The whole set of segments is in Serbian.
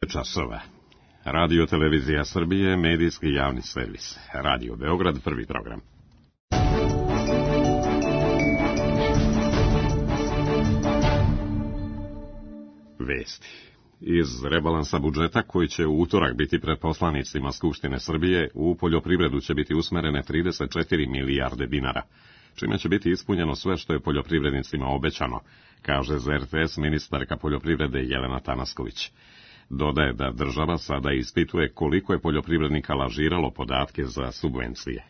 časova. Radio Televizija Srbije, medijski javni servis. Radio Beograd, prvi program. Vesti. Iz rebalansa budžeta, koji će u utorak biti pred poslanicima Skupštine Srbije, u poljoprivredu će biti usmerene 34 milijarde dinara, čime će biti ispunjeno sve što je poljoprivrednicima obećano, kaže za RTS ministarka poljoprivrede Jelena Tanasković. Dodaje da država sada ispituje koliko je poljoprivrednika lažiralo podatke za subvencije.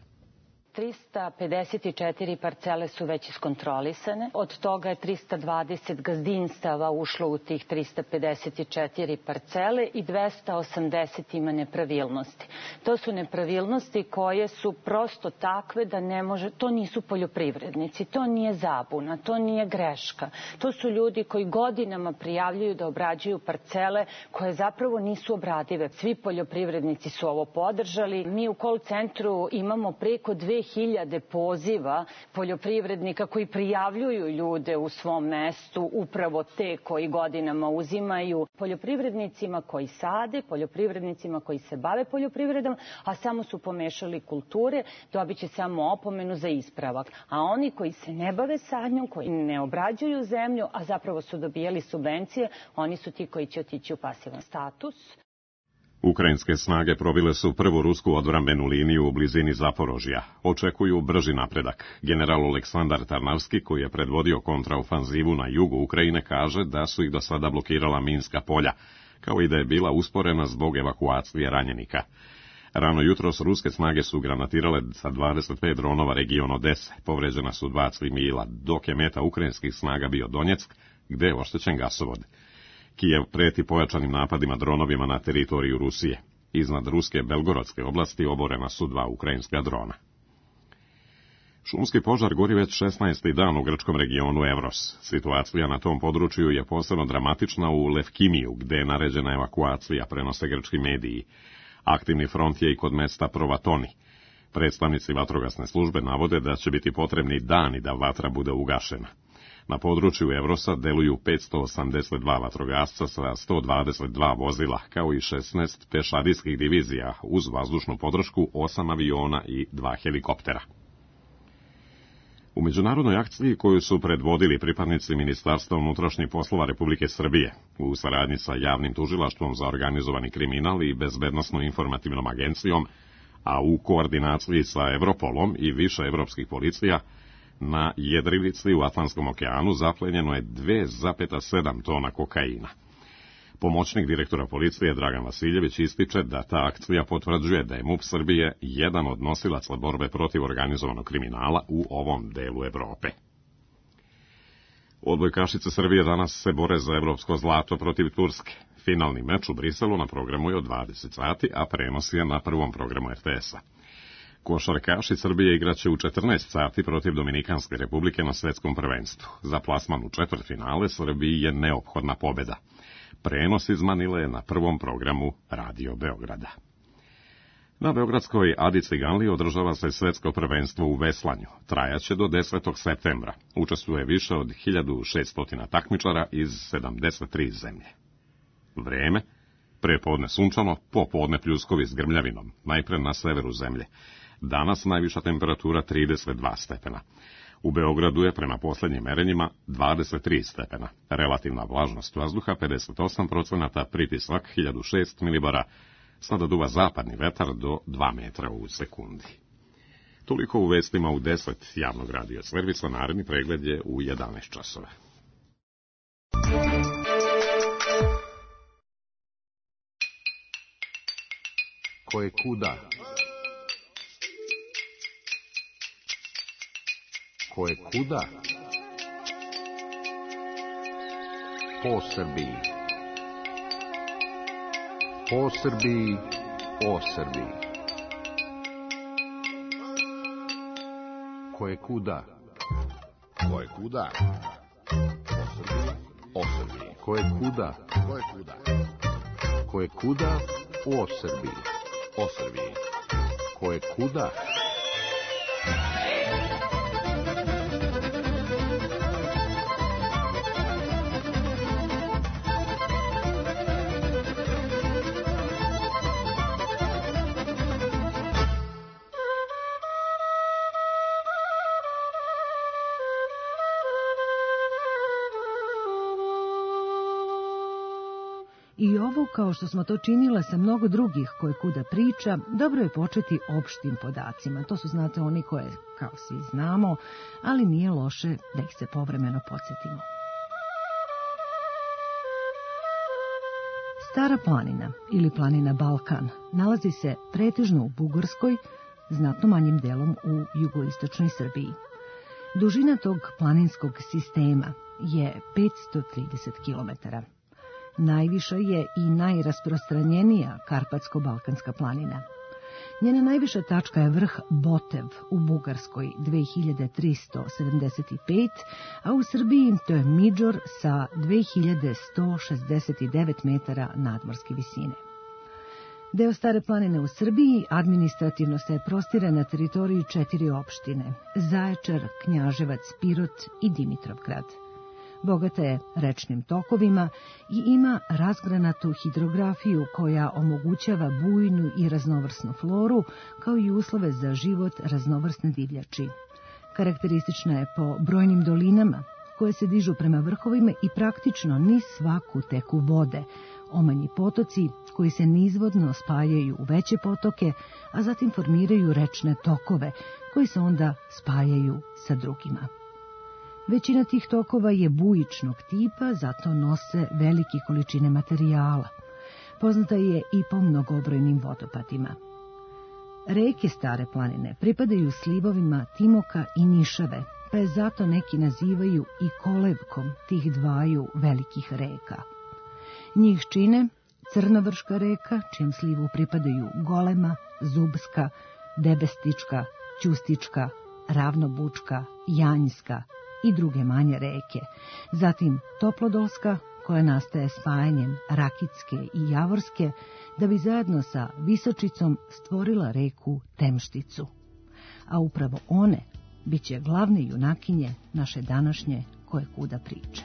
354 parcele su već iskontrolisane, od toga je 320 gazdinstava ušlo u tih 354 parcele i 280 ima nepravilnosti. To su nepravilnosti koje su prosto takve da ne može, to nisu poljoprivrednici, to nije zabuna, to nije greška. To su ljudi koji godinama prijavljuju da obrađuju parcele koje zapravo nisu obradive. Svi poljoprivrednici su ovo podržali. Mi u call centru imamo preko 2000 poziva poljoprivrednika koji prijavljuju ljude u svom mestu, upravo te koji godinama uzimaju, poljoprivrednicima koji sade, poljoprivrednicima koji se bave poljoprivredom, a samo su pomešali kulture, dobit će samo opomenu za ispravak. A oni koji se ne bave sadnjom, koji ne obrađuju zemlju, a zapravo su dobijali subvencije, oni su ti koji će otići u pasivan status. Ukrajinske snage probile su prvu rusku odbrambenu liniju u blizini Zaporožja. Očekuju brži napredak. General Aleksandar Tarnavski, koji je predvodio kontraofanzivu na jugu Ukrajine, kaže da su ih do sada blokirala minska polja, kao i da je bila usporena zbog evakuacije ranjenika. Rano jutros ruske snage su granatirale sa 25 dronova region Odese. Povređena su 2 civila, dok je meta ukrajinskih snaga bio Donjeck, gde je oštećen gasovod. Kijev preti pojačanim napadima dronovima na teritoriju Rusije. Iznad ruske Belgorodske oblasti oborena su 2 ukrajinska drona. Šumski požar gori već 16. dan u grčkom regionu Evros. Situacija na tom području je posebno dramatična u Levkimiju, gde je naređena evakuacija, prenose grčki mediji. Aktivni front je i kod mesta Provatoni. Predstavnici vatrogasne službe navode da će biti potrebni dani da vatra bude ugašena. Na području Evrosa deluju 582 vatrogasca sa 122 vozila, kao i 16 pešadijskih divizija, uz vazdušnu podršku 8 aviona i 2 helikoptera. U međunarodnoj akciji koju su predvodili pripadnici Ministarstva unutrašnjih poslova Republike Srbije, u saradnji sa javnim tužilaštvom za organizovani kriminal i bezbednosno-informativnom agencijom, a u koordinaciji sa Europolom i više evropskih policija, na jedrilici u Atlantskom okeanu zaplenjeno je 2,7 tona kokaina. Pomoćnik direktora policije Dragan Vasiljević ističe da ta akcija potvrđuje da je MUP Srbije jedan od nosilaca borbe protiv organizovanog kriminala u ovom delu Evrope. Odbojkašice Srbije danas se bore za evropsko zlato protiv Turske. Finalni meč u Briselu na programu je od 20 sati, a prenos je na prvom programu RTS-a. Košarkaši Srbije igraće u 14 sati protiv Dominikanske republike na svetskom prvenstvu. Za plasman u četvrtfinale Srbiji je neophodna pobeda. Prenos iz Manile je na prvom programu Radio Beograda. Na beogradskoj Adi Ciganliji održava se svetsko prvenstvo u veslanju. Trajaće do 10. septembra. Učestvuje više od 1600 takmičara iz 73 zemlje. Vreme: prepodne sunčano, popodne pljuskovi s grmljavinom, najpre na severu zemlje. Danas najviša temperatura 32 stepena. U Beogradu je prema poslednjim merenjima 23 stepena. Relativna vlažnost vazduha 58%, pritisak 1006 milibara, sada duva zapadni vetar do 2 metra u sekundi. Toliko u vestima u 10 javnog radio servisa, naredni pregled je u 11 časova. Ko je kuda? Ko je kuda? Po Srbiji. Po Srbiji, o Srbiji. Ko je kuda? Ko je kuda? Po Srbiji, o Srbiji. Ko je kuda? Ko je kuda? Ko je kuda? O Srbiji. O Srbiji. Ko je kuda? I ovo, kao što smo to činila sa mnogo drugih koje kuda priča, dobro je početi opštim podacima. To su, znate, oni koje, kao svi znamo, ali nije loše da ih se povremeno podsjetimo. Stara planina ili planina Balkan nalazi se pretežno u Bugarskoj, znatno manjim delom u jugoistočnoj Srbiji. Dužina tog planinskog sistema je 530 km. Najviša je i najrasprostranjenija Karpatsko-Balkanska planina. Njena najviša tačka je vrh Botev u Bugarskoj 2375, a u Srbiji to je Midžor sa 2169 metara nadmorske visine. Deo Stare planine u Srbiji administrativno se prostire na teritoriji 4 opštine: Zaječar, Knjaževac, Pirot i Dimitrovgrad. Bogata je rečnim tokovima i ima razgranatu hidrografiju koja omogućava bujnu i raznovrsnu floru, kao i uslove za život raznovrsne divljači. Karakteristična je po brojnim dolinama koje se dižu prema vrhovima i praktično niz svaku teku vode, omanji potoci koji se nizvodno spajaju u veće potoke, a zatim formiraju rečne tokove koji se onda spajaju sa drugima. Većina tih tokova je bujičnog tipa, zato nose velike količine materijala. Poznata je i po mnogobrojnim vodopadima. Reke Stare planine pripadaju slivovima Timoka i Nišave, pa je zato neki nazivaju i kolevkom tih dvaju velikih reka. Njih čine Crnovrška reka, čijem slivu pripadaju Golema, Zubska, Debestička, Ćustička, Ravnobučka, Janjska i druge manje reke. Zatim Toplodolska, koja nastaje spajanjem Rakitske i Javorske, da bi zajedno sa Visočicom stvorila reku Temšticu. A upravo one biće glavne junakinje naše današnje koje kuda priče.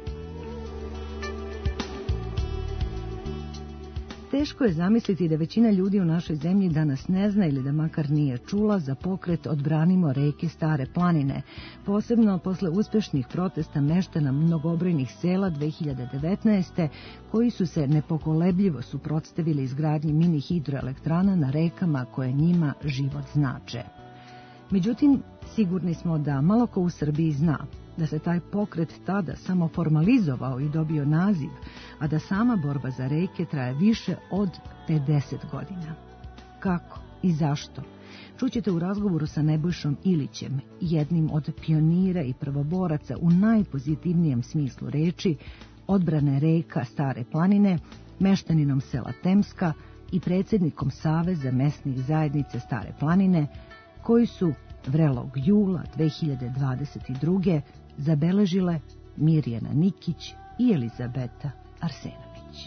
Teško je zamisliti da većina ljudi u našoj zemlji danas ne zna ili da makar nije čula za pokret Odbranimo reke Stare planine, posebno posle uspešnih protesta meštana mnogobrojnih sela 2019. koji su se nepokolebljivo suprotstavili izgradnji mini hidroelektrana na rekama koje njima život znače. Međutim, sigurni smo da malo ko u Srbiji zna da se taj pokret tada samo formalizovao i dobio naziv, a da sama borba za reke traje više od 50 godina. Kako i zašto? Čućete u razgovoru sa Nebojšom Ilićem, jednim od pionira i prvoboraca u najpozitivnijem smislu reči odbrane reka Stare planine, meštaninom sela Temska i predsjednikom Saveza mesnih zajednice Stare planine, koji su vrelog jula 2022. zabeležile Mirjana Nikić i Elizabeta Arsenović.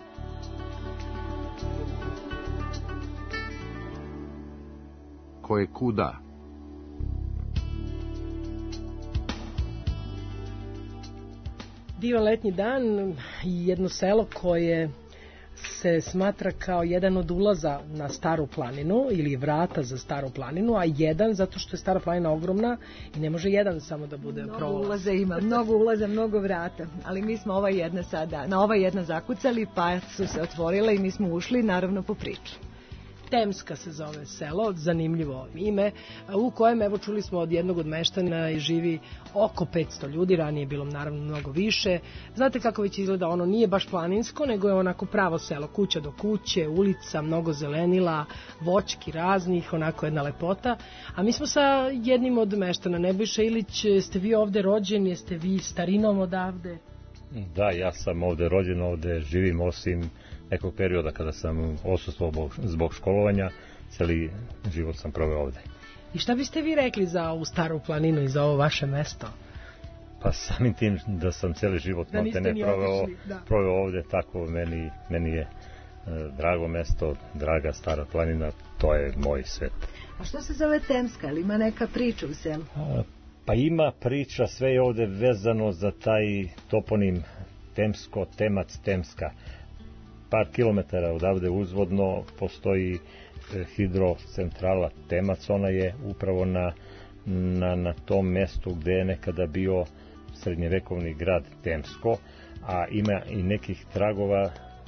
Koje kuda? Divan letnji dan i jedno selo koje se smatra kao jedan od ulaza na Staru planinu ili vrata za Staru planinu, a jedan zato što je Stara planina ogromna i ne može jedan samo da bude prolaz. Mnogo ulaza ima, mnogo ulaza, mnogo vrata, ali mi smo na ova jedna zakucali, pa su se otvorile i mi smo ušli, naravno, po priču. Temska se zove selo, zanimljivo ime, u kojem, evo, čuli smo od jednog od meštana, živi oko 500 ljudi, ranije je bilo naravno mnogo više. Znate kako već izgleda, ono nije baš planinsko, nego je onako pravo selo, kuća do kuće, ulica, mnogo zelenila, voćki raznih, onako jedna lepota. A mi smo sa jednim od meštana, Nebojša Ilić, ste vi ovde rođeni, jeste vi starinom odavde? Da, ja sam ovde rođen, ovde živim, osim nekog perioda kada sam odsustvovao zbog školovanja, celi život sam proveo ovde. I šta biste vi rekli za ovu Staru planinu i za ovo vaše mesto? Pa samim tim da sam celi život proveo ovde, tako meni je drago mesto, draga Stara planina, to je moj svet. A što se zove Temska, ili ima neka priča u selu? Pa ima priča, sve je ovde vezano za taj toponim Temsko, Temac, Temska. Par kilometara odavde uzvodno postoji hidrocentrala Temac, ona je upravo na tom mestu gde je nekada bio srednjevekovni grad Temsko, a ima i nekih tragova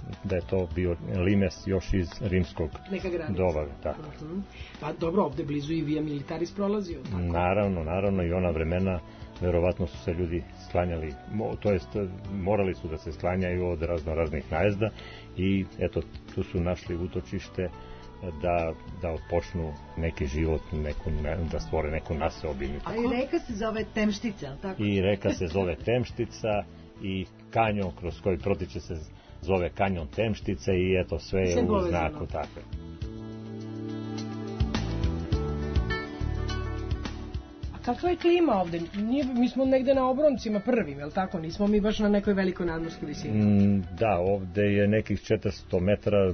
da je to bio limes još iz rimskog doba. Tako. Pa dobro, ovde blizu i Via Militaris prolazio. Tako. Naravno, i ona vremena verovatno su se ljudi sklanjali, to jest morali su da se sklanjaju od raznih najezda i eto, tu su našli utočište da počnu neki život, da stvore neku naseobinu. A i reka se zove Temštica, ali tako? I reka se zove Temštica i kanjon kroz koji protiče se zove kanjon Temštice i eto sve je u znaku takve. Kakva je klima ovde? Mi smo negde na obroncima prvim, je li tako? Nismo mi baš na nekoj velikoj nadmorskoj visini. Da, ovde je nekih 400 metara,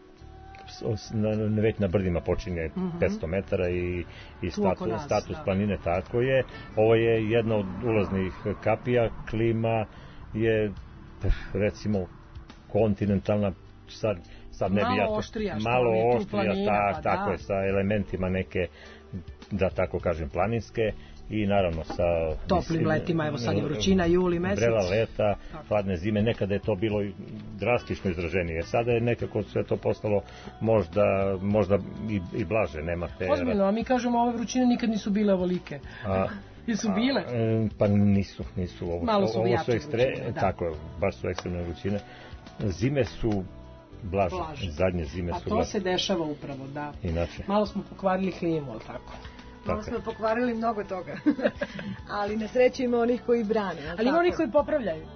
već na brdima počinje 500 metara i status planine, tako je. Ovo je jedna od ulaznih kapija, klima je, recimo, kontinentalna, sad ne bi malo oštrija, tako je, sa elementima neke, da tako kažem, planinske i naravno sa toplim letima, evo sad je vrućina, juli mesec, vrela leta, hladne zime, nekada je to bilo drastično izraženije, sada je nekako sve to postalo možda i blaže, nema te... Ozbiljno, a mi kažemo ove vrućine nikad nisu bile ovolike. Jesu bile? Pa nisu. Malo su jače vrućine, da. Tako je, baš su ekstremne vrućine. Zime su blaže. Zadnje zime su blaže. A to se dešava upravo, da. Inače. Malo smo pokvarili klimu, ali tako? Malo smo pokvarili mnogo toga. Ali na sreću ima onih koji brane. Ali ima onih koji popravljaju.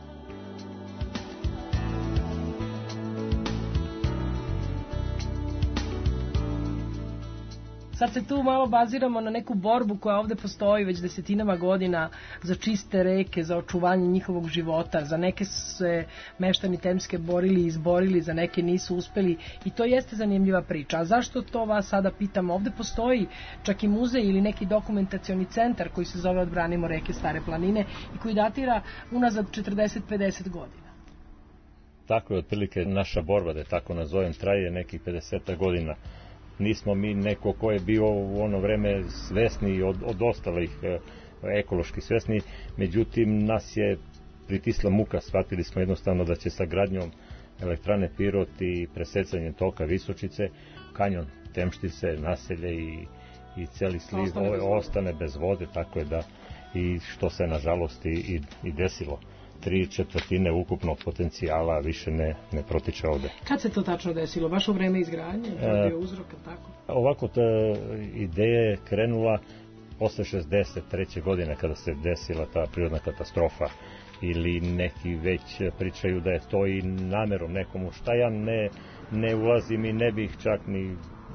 Sad se tu malo baziramo na neku borbu koja ovde postoji već desetinama godina za čiste reke, za očuvanje njihovog života. Za neke su se meštani Temske borili i izborili, za neke nisu uspeli i to jeste zanimljiva priča. A zašto to vas sada pitam? Ovde postoji čak i muzej ili neki dokumentacioni centar koji se zove Odbranimo reke Stare planine i koji datira unazad 40-50 godina. Tako je otprilike naša borba, da je tako nazovem, traje nekih 50 godina. Nismo mi neko ko je bio u ono vreme svesni od ostalih ekološki svesni, međutim nas je pritisla muka, shvatili smo jednostavno da će sa gradnjom elektrane Pirot i presecanjem toka Visočice, kanjon Temštice, naselje i celi sliv ostane bez vode, tako je da i što se nažalost i desilo. 3/4 ukupnog potencijala više ne protiče ovde. Kad se to tačno desilo? Baš u vreme izgradnje? To je bio uzrok, tako? Ovako, ta ideja je krenula posle 63. godine kada se desila ta prirodna katastrofa ili neki već pričaju da je to i namerom nekomu, šta ja ne ulazim i ne bih čak ni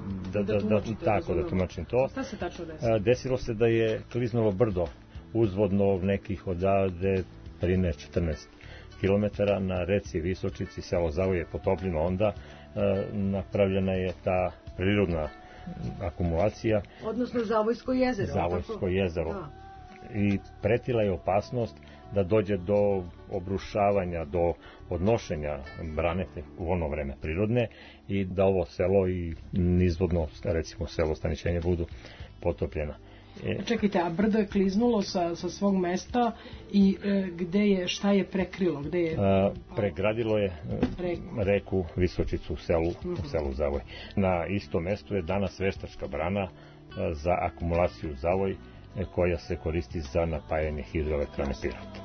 da tumačim to. Šta se tačno desilo? Desilo se da je kliznulo brdo uzvodno nekih odavde 13-14 km na reci Visočici, selo Zavoj je potopljeno, onda napravljena je ta prirodna akumulacija. Odnosno Zavojsko jezero. Zavojsko jezero. I pretila je opasnost da dođe do obrušavanja, do odnošenja brane u ono vreme prirodne i da ovo selo i nizvodno, recimo selo Staničenje, budu potopljena. Čekajte, a brdo je kliznulo sa svog mesta i šta je prekrilo? Pregradilo je reku Visočicu u selu Zavoj. Na istom mestu je danas veštačka brana za akumulaciju Zavoj koja se koristi za napajanje hidroelektrane Pirot.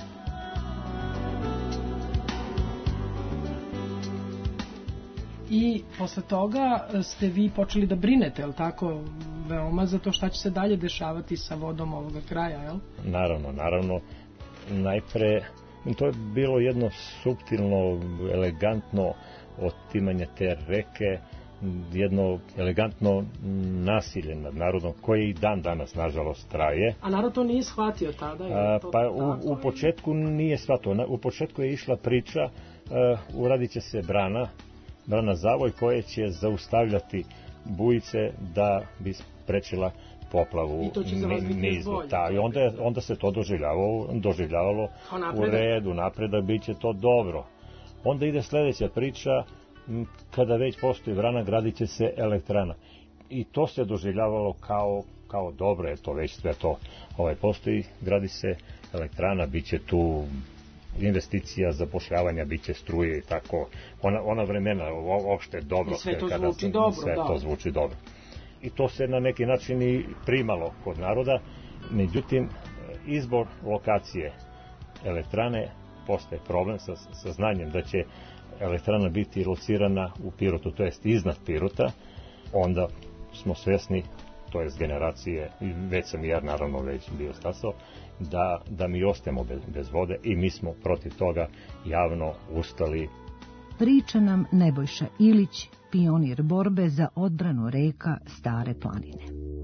I posle toga ste vi počeli da brinete, je li tako, veoma za to šta će se dalje dešavati sa vodom ovoga kraja, je li? Naravno. Najpre, to je bilo jedno suptilno, elegantno otimanje te reke, jedno elegantno nasilje nad narodom koje i dan danas nažalost traje. A narod to nije shvatio tada? U početku nije shvatio. U početku je išla priča, uradit će se brana Zavoj koja će zaustavljati bujice da bi sprečila poplavu. I to će za vas biti izbolje. I onda se to doživljavalo u redu, napredak, bit će to dobro. Onda ide sledeća priča, kada već postoji brana, gradit će se elektrana. I to se doživljavalo kao dobro, eto već sve to postoji, gradi se elektrana, bit će tu investicija, zapošljavanja, biće struje i tako. Ona vremena uopšte dobro. I sve to zvuči dobro. Sve to zvuči dobro. I to se na neki način i primalo kod naroda. Međutim, izbor lokacije elektrane postaje problem sa znanjem da će elektrana biti locirana u Pirotu, to jest iznad Pirota. Onda smo svesni, to jest generacije, već sam i ja naravno već bio stasao, da mi ostajemo bez vode i mi smo protiv toga javno ustali. Priča nam Nebojša Ilić, pionir borbe za odbranu reka Stare planine.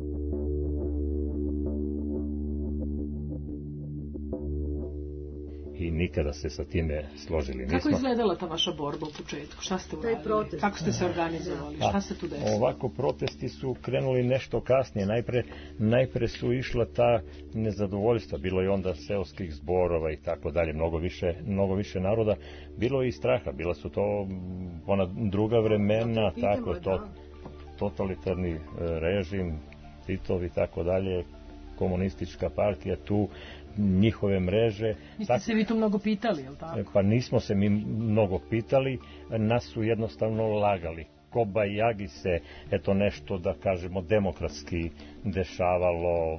I nikada se sa time složili nismo. Kako izgledala ta vaša borba u početku? Šta ste uradili? Kako ste se organizovali? Šta se tu desilo? Ovako, protesti su krenuli nešto kasnije. Najpre su išla ta nezadovoljstva. Bilo je onda seoskih zborova i tako dalje. Mnogo više naroda. Bilo je i straha. Bila su to ona druga vremena, tako totalitarni režim, Titov i tako dalje, komunistička partija tu, njihove mreže. Niste se vi tu mnogo pitali, je li tako? Pa nismo se mi mnogo pitali, nas su jednostavno lagali. Kobajagi se, eto nešto da kažemo demokratski dešavalo,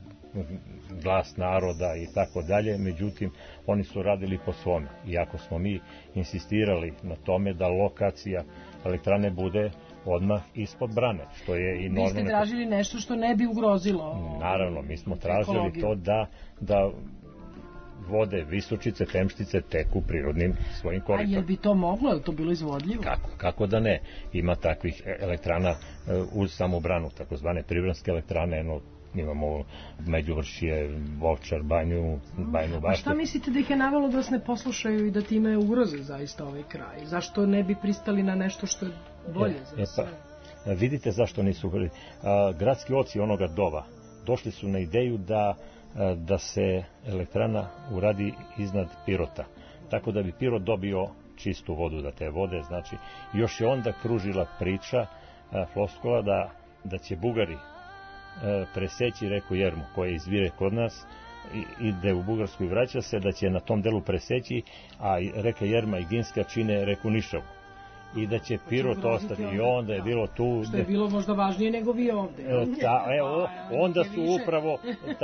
glas naroda i tako dalje, međutim oni su radili po svome. Iako smo mi insistirali na tome da lokacija elektrane bude odmah ispod brane, što je i normalno. Vi ste tražili nešto što ne bi ugrozilo. Naravno, mi smo tražili to da vode Visučice, Temštice teku prirodnim svojim koritom. A je li bi to moglo? Je li to bilo izvodljivo? Kako da ne? Ima takvih elektrana uz samu branu, takozvane pribranske elektrane, imamo Međuvršje, Ovčar, Bajnu Baštu. A šta mislite da ih je navelo da vas ne poslušaju i da time ugroze zaista ovaj kraj? Zašto ne bi pristali na nešto što je bolje za sve? Vidite zašto nisu. Gradski oci onoga doba došli su na ideju da se elektrana uradi iznad Pirota, tako da bi Pirot dobio čistu vodu, da te vode, znači, još je onda kružila priča, floskula, da će Bugari preseći reku Jermu, koja izvire kod nas, ide u Bugarsku i vraća se, da će na tom delu preseći, a reka Jerma i Ginska čine reku Nišavu. I da će Pirot ostati. I onda je bilo tu... Što je bilo možda važnije nego vi ovde. Onda su upravo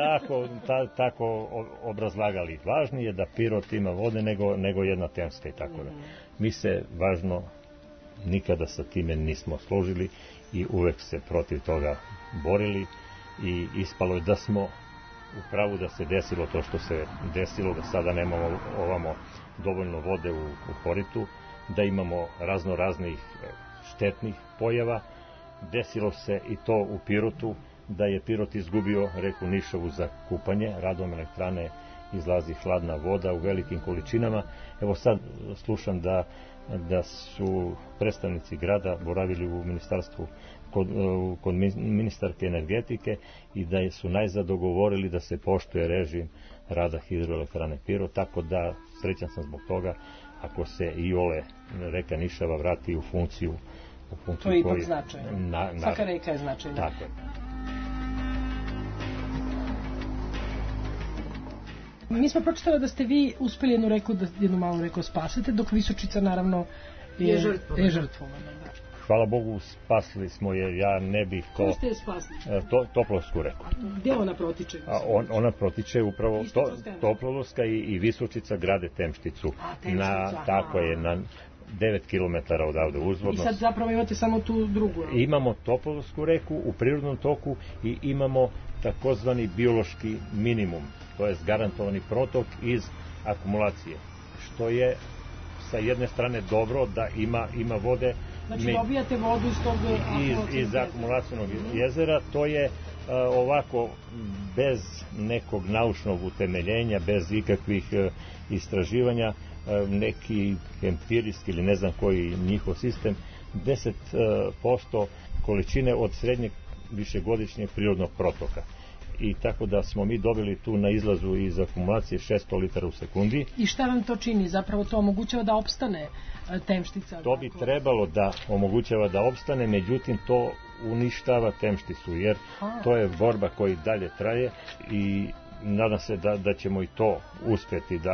tako obrazlagali. Važnije je da Pirot ima vode nego jedna Temska i tako da. Mi se važno nikada sa time nismo složili i uvek se protiv toga borili i ispalo je da smo u pravu da se desilo to što se desilo, da sada nemamo ovamo dovoljno vode u koritu, da imamo raznih štetnih pojava. Desilo se i to u Pirotu, da je Pirot izgubio reku Nišavu za kupanje, radom elektrane izlazi hladna voda u velikim količinama. Evo sad slušam da su predstavnici grada boravili u ministarstvu kod ministarke energetike i da su najzad dogovorili da se poštuje režim rada hidroelektrane Pirot, tako da srećan sam zbog toga ako se i ole reka Nišava vrati u funkciju. To je ipak značajno. Svaka reka je značajna. Tako je. Mi smo pročitali da ste vi uspeli jednu malu reku spasiti, dok Visučica naravno je žrtvovana. Hvala Bogu, spasili smo je, ja ne bih to... Ko ste je spasili? Toplovsku reku. Gde ona protiče? Ona protiče upravo Toplovska i Visučica grade Temšticu. Tako je, na 9 km odavde uzvodno. I sad zapravo imate samo tu drugu. Imamo Toplovsku reku u prirodnom toku i imamo takozvani biološki minimum, to je garantovani protok iz akumulacije, što je sa jedne strane dobro da ima vode. Znači dobijate vodu iz akumulacionog jezera, to je ovako bez nekog naučnog utemeljenja, bez ikakvih istraživanja, neki empirijski ili ne znam koji njihov sistem, 10% količine od srednjeg višegodišnjeg prirodnog protoka. I tako da smo mi dobili tu na izlazu iz akumulacije 600 litara u sekundi. I šta vam to čini? Zapravo to omogućava da opstane Temštica? To bi trebalo da omogućava da opstane, međutim to uništava Temšticu, jer to je borba koja dalje traje i nadam se da ćemo i to uspjeti,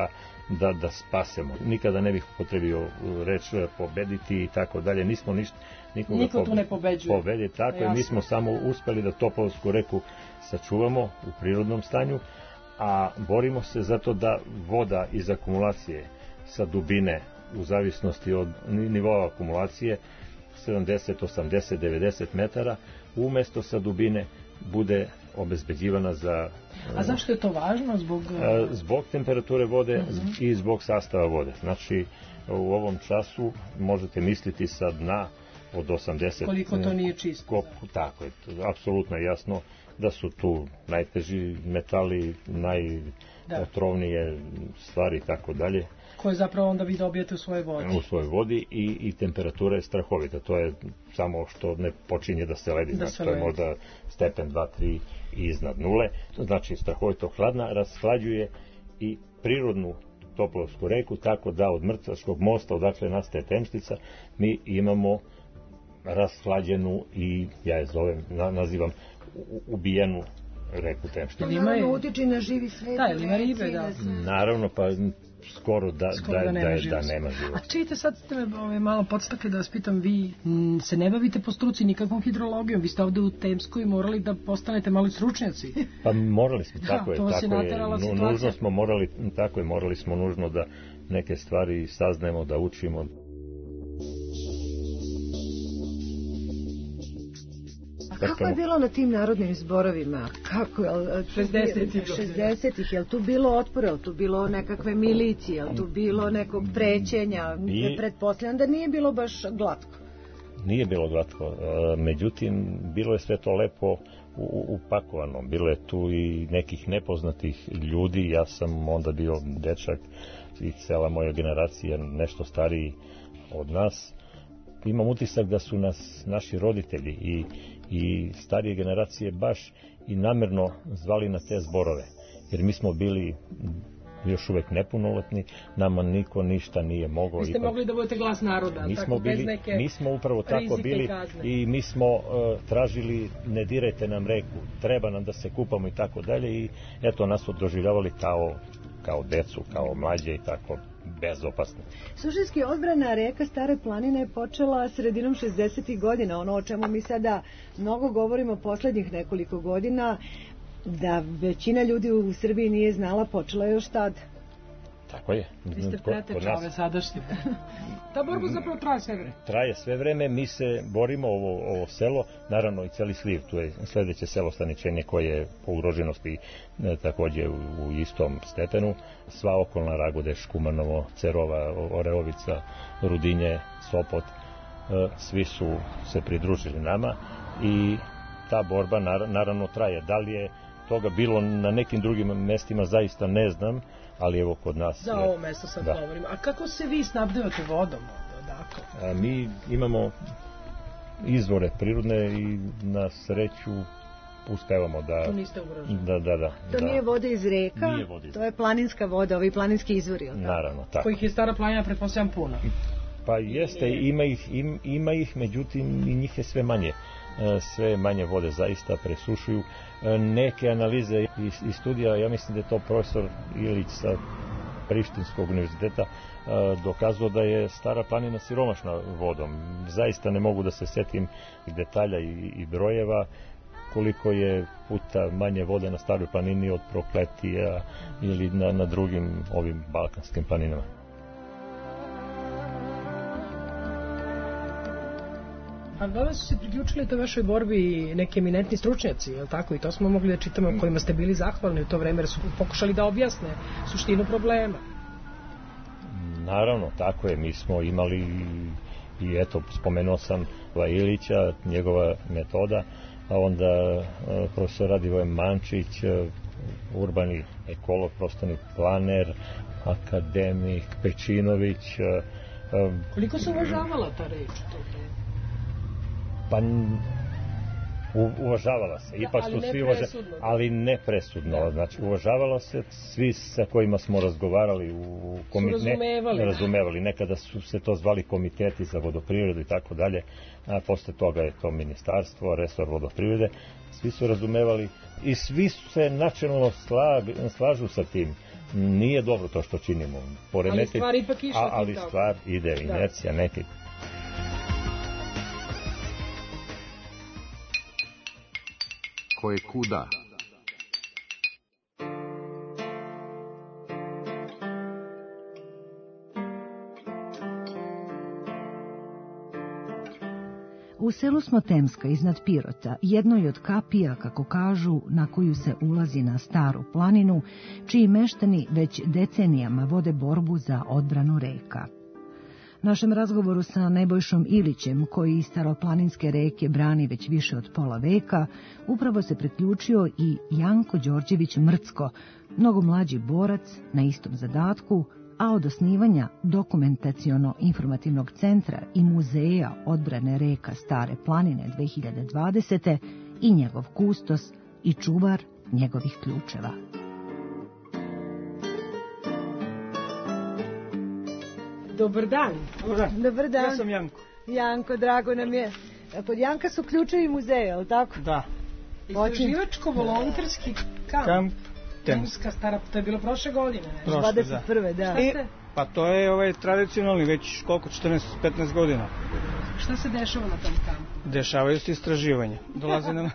da spasemo. Nikada ne bih potrebio reč pobediti i tako dalje. Nismo Niko tu ne pobeđuje. Tako je, mi smo samo uspeli da Topovsku reku sačuvamo u prirodnom stanju, a borimo se zato da voda iz akumulacije sa dubine, u zavisnosti od nivoa akumulacije, 70, 80, 90 metara, umesto sa dubine bude obezbeđivana za... A zašto je to važno? Zbog temperature vode i zbog sastava vode. Znači, u ovom času možete misliti sa dna od 80... Koliko to nije čisto. Tako je, apsolutno jasno da su tu najteži metali, najotrovnije stvari i tako dalje. Koje zapravo onda vi dobijete u svojoj vodi. U svojoj vodi i temperatura je strahovita. To je samo što ne počinje da se ledi. Znači, to je možda stepen 2, 3 iznad nule. Znači, strahovito hladna, rashlađuje i prirodnu Topovsku reku, tako da od Mrtvačkog mosta, odakle nastaje Temštica, mi imamo rashlađenu i, ja je nazivam ubijenu reku Temštica. Naravno utiče na živi svet. Da, ima ribe, da. Naravno, pa skoro da nema života. A čujte, sad ste me malo podstakli da vas pitam, vi se ne bavite po struci nikakvom hidrologijom, vi ste ovde u Temskoj morali da postanete mali stručnjaci. Pa morali smo, tako je. Nužno smo morali smo nužno da neke stvari saznajemo, da učimo. Kako je bilo na tim narodnim zborovima? Kako je? 60-ih, je li tu bilo otpora, je li tu bilo nekakve milicije, je li tu bilo nekog prećenja? Pretpostavljam da nije bilo baš glatko. Nije bilo glatko, međutim, bilo je sve to lepo upakovano. Bilo je tu i nekih nepoznatih ljudi, ja sam onda bio dečak i cela moja generacija nešto stariji od nas. Imam utisak da su nas naši roditelji i starije generacije baš i namerno zvali na te zborove, jer mi smo bili još uvek nepunoletni, nama niko ništa nije mogao. Vi ste mogli da budete glas naroda, tako bez neke rizike. Mi smo upravo tako bili i mi smo tražili, ne dirajte nam reku, treba nam da se kupamo i tako dalje, i eto nas doživljavali kao decu, kao mlađe i tako bezopasno. Suštinski, odbrana reka Stare planine je počela sredinom 60. godina, ono o čemu mi sada mnogo govorimo poslednjih nekoliko godina, da većina ljudi u Srbiji nije znala, počela je još tada. Tako je. Vi ste preteča ove sadašnje. Ta borba zapravo traje sve vreme. Traje sve vreme, mi se borimo, ovo selo, naravno i celi sliv, tu je sledeće selo Staničenje koje je po ugroženosti takođe u istom stepenu, sva okolna Ragodeš, Kumanovo, Cerova, Oreovica, Rudinje, Sopot, svi su se pridružili nama i ta borba naravno traje. Da li je toga bilo na nekim drugim mestima, zaista ne znam, ali evo kod nas... Za ovo mesto sad govorim. A kako se vi snabdevate vodom? Mi imamo izvore prirodne i na sreću uspevamo da... To niste ugroženi. Da. To nije voda iz reka, to je planinska voda, ovi planinski izvori. Naravno, tako. Kojih je Stara planina, pretpostavljam, puno. Pa jeste, ima ih, međutim i njih je sve manje. Sve manje vode zaista presušuju. Neke analize i studija, ja mislim da je to profesor Ilić sa Prištinskog univerziteta dokazao da je Stara planina siromašna vodom. Zaista ne mogu da se setim detalja i brojeva koliko je puta manje vode na Staroj planini od Prokletija ili na drugim ovim balkanskim planinama. A da su se priključili toj vašoj borbi neki eminentni stručnjaci, je li tako? I to smo mogli da čitamo, kojima ste bili zahvalni u to vreme, jer su pokušali da objasne suštinu problema. Naravno, tako je. Mi smo imali i eto, spomenuo sam Ilića, njegova metoda, a onda profesor Radivoje Mančić, urbani ekolog, prostorni planer, akademik Pečinović. Koliko se uvažavala ta reč? Pa Uvažavala se. Ipak ali su ne svi presudno. ali ne presudno. Znači, uvažavala se, svi sa kojima smo razgovarali u razumevali. Nekada su se to zvali komiteti za vodoprivredu i tako dalje, a posle toga je to ministarstvo, resor vodoprivrede. Svi su razumevali i svi su se načelno slažu sa tim. Nije dobro to što činimo. Ali stvar ipak išla. Ali stvar ide, inercija neke. Ko je kuda? U selu Smotemska iznad Pirota, jednoj od kapija, kako kažu, na koju se ulazi na Staru planinu, čiji meštani već decenijama vode borbu za odbranu reka. Našem razgovoru sa Nebojšom Ilićem, koji staroplaninske reke brani već više od pola veka, upravo se priključio i Janko Đorđević Mrcko, mnogo mlađi borac na istom zadatku, a od osnivanja Dokumentaciono-informativnog centra i muzeja odbrane reka Stare planine 2020. i njegov kustos i čuvar njegovih ključeva. Dobar dan. Dobar dan. Ja sam Janko. Janko, drago nam je. Kod Janka su ključevi muzeja, je li tako? Da. Istraživačko-volonterski kamp. Temska Stara, to je bilo prošle godine. 21. da. Pa to je tradicionalni, već koliko, 14-15 godina. Šta se dešava na tom kampu? Dešavaju se istraživanja. Dolaze nam,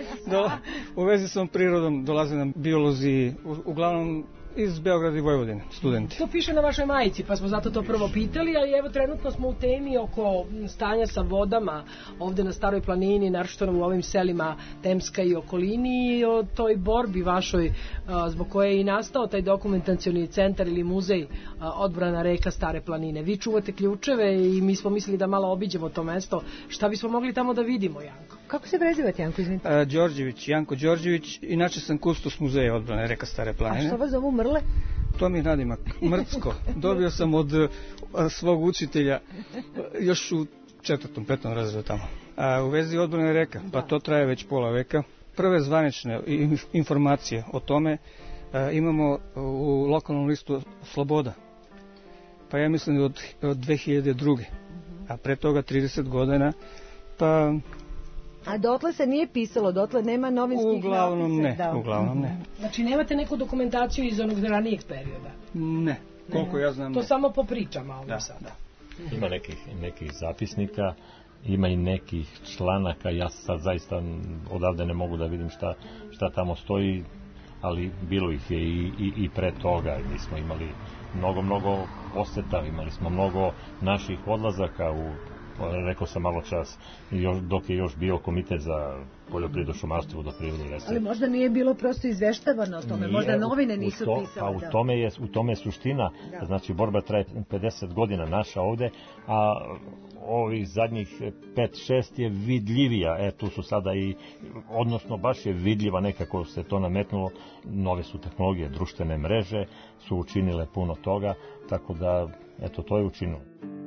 u vezi s ovom prirodom dolaze nam biolozi, uglavnom iz Beograda i Vojvodine, studenti. To piše na vašoj majici, pa smo zato to prvo pitali, ali evo trenutno smo u temi oko stanja sa vodama ovde na Staroj planini, naročito u ovim selima Temska i okolini, i o toj borbi vašoj zbog koje je i nastao taj dokumentacioni centar ili muzej odbrana reka Stare planine. Vi čuvate ključeve i mi smo mislili da malo obiđemo to mesto. Šta bismo mogli tamo da vidimo, Janko? Kako se prezivate, Janko, izvinite? Đorđević, Janko Đorđević, inače sam kustos muzeja odbrane reka Stare planine. A što vas zovu Mrle? To mi je nadimak, Mrcko. Dobio sam od svog učitelja još u 4., 5. razredu tamo. U vezi odbrane reka, pa to traje već pola veka. Prve zvanične informacije o tome imamo u lokalnom listu Sloboda. Pa ja mislim od 2002. A pre toga 30 godina, pa... A dotle se nije pisalo, dotle nema novinskih napisa? Uglavnom ne. Znači nemate neku dokumentaciju iz onog ranijeg perioda? Ne, koliko ja znam. To samo po pričama ovdje sada. Da. Ima nekih zapisnika, ima i nekih članaka, ja sad zaista odavde ne mogu da vidim šta tamo stoji, ali bilo ih je i pre toga. Mi smo imali mnogo poseta, imali smo mnogo naših odlazaka rekao sam malo čas, dok je još bio komitet za poljoprivredu, šumarstvo, vodoprivredu. Ali možda nije bilo prosto izveštavano o tome, možda novine nisu pisale. U tome je suština, znači borba traje 50 godina naša ovde, a ovih zadnjih 5-6 je vidljivija, tu su sada odnosno baš je vidljiva, nekako se to nametnulo, nove su tehnologije, društvene mreže su učinile puno toga, tako da, to je učinilo.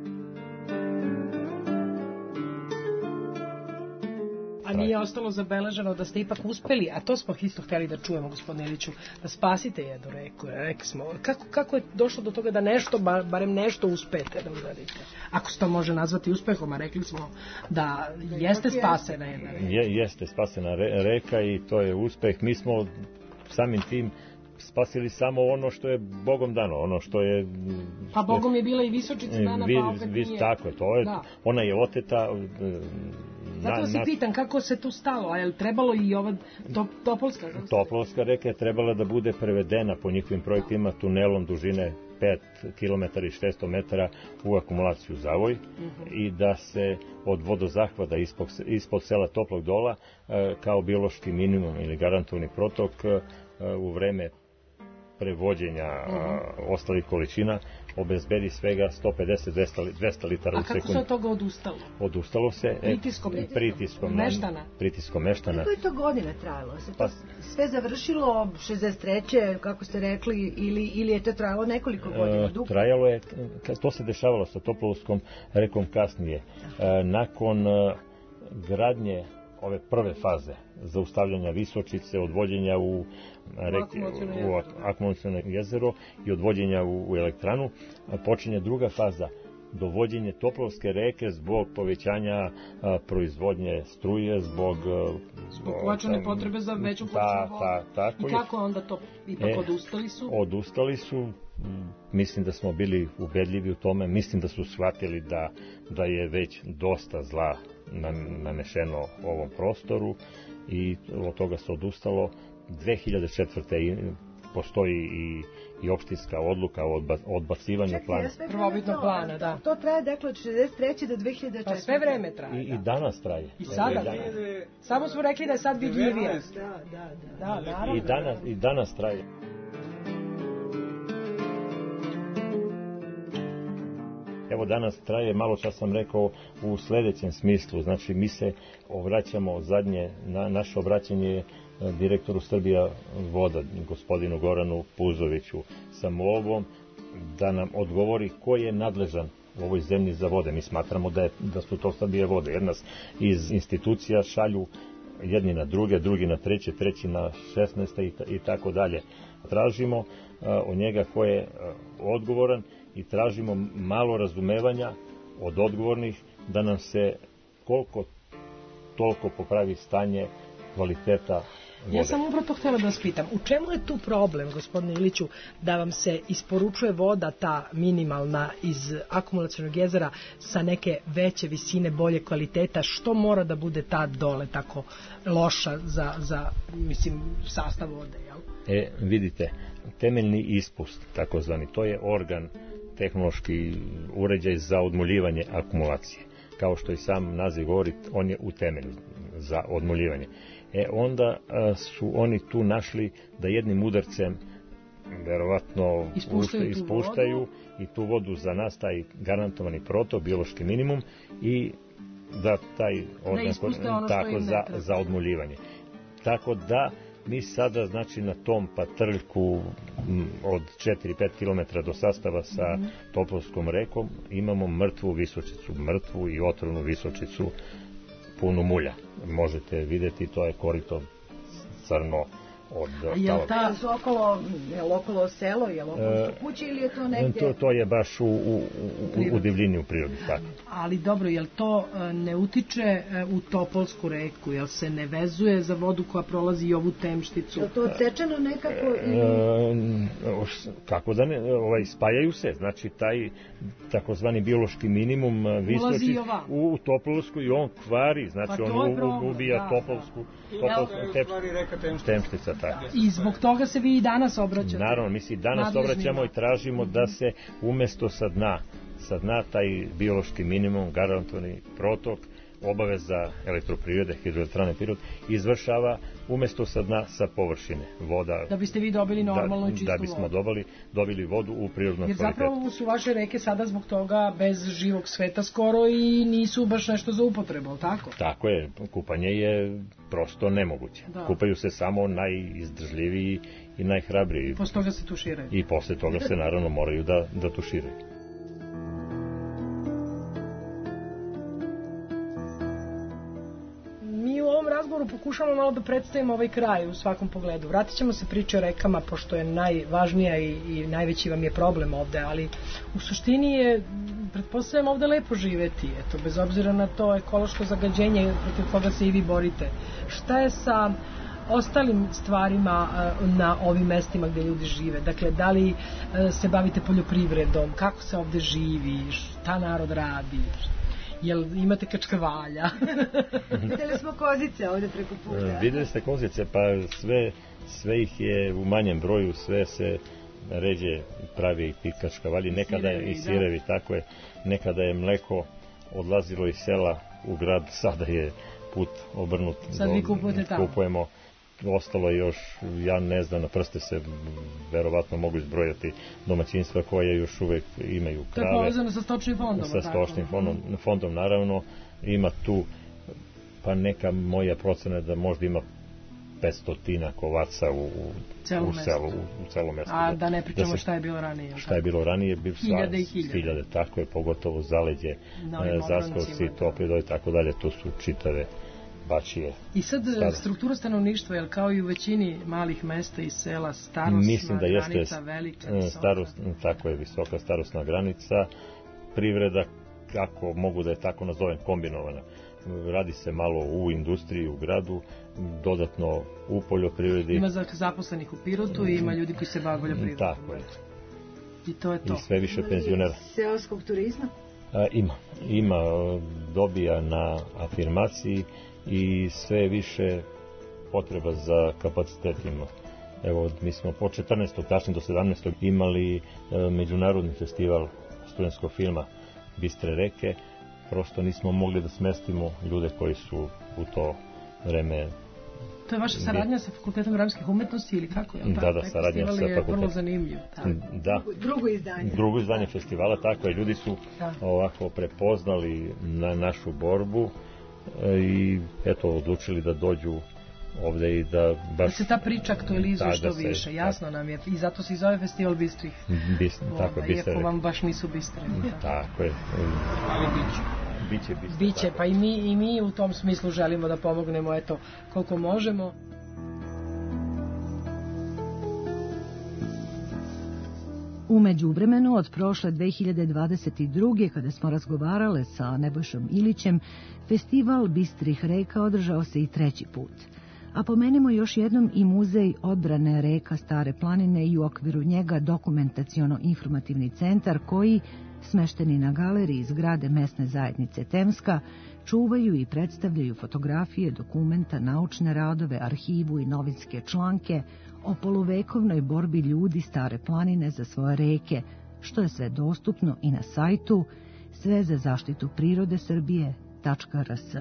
A nije ostalo zabeleženo da ste ipak uspeli, a to smo isto htjeli da čujemo, gospodine Iliću, da spasite jednu reku. Rekli smo, kako je došlo do toga da nešto, barem nešto uspete da uradite? Ako se to može nazvati uspehom, a rekli smo da jeste spasena jedna reka. Jeste spasena reka i to je uspeh. Mi smo samim tim spasili samo ono što je Bogom dano, ono što je... Pa Bogom je bila i Visočica dana, pa opet nije. Tako je, ona je oteta... Zato se pitan kako se tu stalo, a je li trebalo i ova Topolska? Topolska reka je trebala da bude prevedena po njihovim projektima tunelom dužine 5 km i 600 metara u akumulaciju Zavoj i da se od vodozahvata ispod sela Toplog Dola kao biološki minimum ili garantovani protok u vreme prevođenja ostalih količina obezbedi svega 150-200 litara u sekundu. A kako se od toga odustalo? Odustalo se pritiskom meštana. Kako je to godine trajalo? Se to sve završilo 63. kako ste rekli ili je to trajalo nekoliko godina? Trajalo je, to se dešavalo sa Topolskom rekom kasnije. Nakon gradnje ove prve faze zaustavljanja Visočice, odvođenja u akumulaciono jezero i odvođenja u elektranu, počinje druga faza, dovođenje Topolske reke zbog povećanja proizvodnje struje, zbog pojačane potrebe za veću količinu vode. I kako onda to ipak odustali su? Odustali su, mislim da smo bili ubedljivi u tome, mislim da su shvatili da je već dosta zla nanešeno ovom prostoru i od toga se odustalo. 2004. postoji i opštinska odluka o odbacivanju plana. Prvobitnog plana, da. To traje dakle od 63. do 2004. Pa sve vreme traje. I danas traje. I sada. Samo smo rekli da je sad vidljivije. Da, naravno. I danas traje. Evo danas traje, malo čas sam rekao, u sledećem smislu. Znači mi se obraćamo zadnje, naše obraćanje je direktoru Srbija voda, gospodinu Goranu Puzoviću, sa molbom da nam odgovori ko je nadležan u ovoj zemlji za vode. Mi smatramo da su to Srbije vode, jer nas iz institucija šalju jedni na druge, drugi na treće, treći na 16. i tako dalje. Tražimo od njega ko je odgovoran i tražimo malo razumevanja od odgovornih da nam se koliko toliko popravi stanje kvaliteta vode. Ja sam upravo to htjela da vas pitam. U čemu je tu problem, gospodine Iliću, da vam se isporučuje voda ta minimalna iz akumulacionog jezera sa neke veće visine, bolje kvaliteta? Što mora da bude ta dole tako loša za mislim, sastav vode, jel? Vidite, temeljni ispust, takozvani, to je organ, tehnološki uređaj za odmuljivanje akumulacije. Kao što i sam naziv govori, on je u temelju za odmuljivanje. Onda su oni tu našli da jednim udarcem verovatno ispuštaju i tu vodu za nas taj garantovani protok, biološki minimum, i da taj tako za odmuljivanje. Tako da mi sada, znači, na tom patrljku od 4-5 km do sastava sa Topolskom rekom imamo mrtvu Visočicu, mrtvu i otrovnu Visočicu punu mulja. Možete videti, to je korito crno od je li ta okolo selo, je li okolo kuće ili je to negdje? To je baš u divljini, u prirodi. Tako. Ali dobro, je li to ne utiče u Topolsku reku? Je li se ne vezuje za vodu koja prolazi i ovu Temšticu? Je li to odsečeno nekako? Kako da ne, spajaju se, znači taj takozvani biološki minimum Visočić u Topolsku i on kvari, znači on ubija Topolsku Temštica. I zbog toga se vi i danas obraćate? Naravno, mi se i danas obraćamo i tražimo da se umesto sa dna taj biološki minimum, garantovani protok, obaveza elektroprivrede, hidroelektrane Pirot, izvršava umesto sa dna, sa površine voda. Da biste vi dobili normalnu i čistu vodu. Da bismo dobili vodu u prirodnom kvalitetu. Jer zapravo su vaše reke sada zbog toga bez živog sveta skoro i nisu baš nešto za upotrebu, tako? Tako je, kupanje je prosto nemoguće. Da. Kupaju se samo najizdržljiviji i najhrabriji. Posle toga se tuširaju. I posle toga se naravno moraju da tuširaju. Razgovoru pokušamo malo da predstavimo ovaj kraj u svakom pogledu. Vratit ćemo se priče o rekama, pošto je najvažnija i najveći vam je problem ovde, ali u suštini je, pretpostavljam, ovde lepo živeti, eto, bez obzira na to ekološko zagađenje protiv koga se i vi borite. Šta je sa ostalim stvarima na ovim mestima gde ljudi žive? Dakle, da li se bavite poljoprivredom, kako se ovde živi, šta narod radi? Jel imate kačkavalja? Videli smo kozice ovde preko puta. Videli ste kozice, pa sve ih je u manjem broju, sve se ređe pravi i ti kačkavalji, nekada je i sirevi, tako je, nekada je mleko odlazilo iz sela u grad, sada je put obrnut. Sad vi kupujete tamo? Kupujemo, ostalo je još, ja ne znam, na prste se verovatno mogu izbrojati domaćinstva koje još uvek imaju krave. To je povezano sa stočnim fondom. Sa stočnim fondom, naravno, ima tu, pa neka moja procena da možda ima 500 kovaca u celom mestu. A da ne pričamo šta je bilo ranije? Šta je bilo ranije? Hiljade i hiljade. Tako je, pogotovo zaleđe, Zaskovci, Toplido i tako dalje, to su čitave Bačije. I sad struktura stanovništva, je kao i u većini malih mesta i sela, starosna granica velika, visoka? Tako je, visoka starosna granica, privreda, kako mogu da je tako nazovem, kombinovana. Radi se malo u industriji, u gradu, dodatno u poljoprivredi. Ima zaposlenih u Pirotu i ima ljudi koji se bave poljoprivredom. Tako je. I to je to. I sve više penzionera. Seoskog turizma? Ima, dobija na afirmaciji i sve više potreba za kapacitetima. Evo, mi smo po 14. tačnije do 17. imali međunarodni festival studentskog filma Bistre reke. Prosto nismo mogli da smestimo ljude koji su u to vreme. To je vaša saradnja sa Fakultetom dramskih umetnosti ili kako je? Da, saradnja sa fakultetom. Je vrlo zanimljiv. Da. Drugo izdanje festivala, tako je. Ljudi su ovako prepoznali na našu borbu i eto, odlučili da dođu ovde i da baš... Da se ta priča aktualizuje što više, jasno nam je. I zato se i zove festival Bistrih. Tako je, Bistre. Iako vam baš nisu Bistre. Tako je. Ali Biće. Biće, pa i mi u tom smislu želimo da pomognemo, eto, koliko možemo. U međuvremenu od prošle 2022. kada smo razgovarale sa Nebojšom Ilićem, festival Bistrih reka održao se i 3. put. A pomenimo još jednom i muzej odbrane reka Stare planine i u okviru njega dokumentaciono-informativni centar koji, smešteni na galeriji zgrade mesne zajednice Temska, čuvaju i predstavljaju fotografije, dokumenta, naučne radove, arhivu i novinske članke o poluvekovnoj borbi ljudi Stare planine za svoje reke, što je sve dostupno i na sajtu sve za zaštitu prirode Srbije.rs.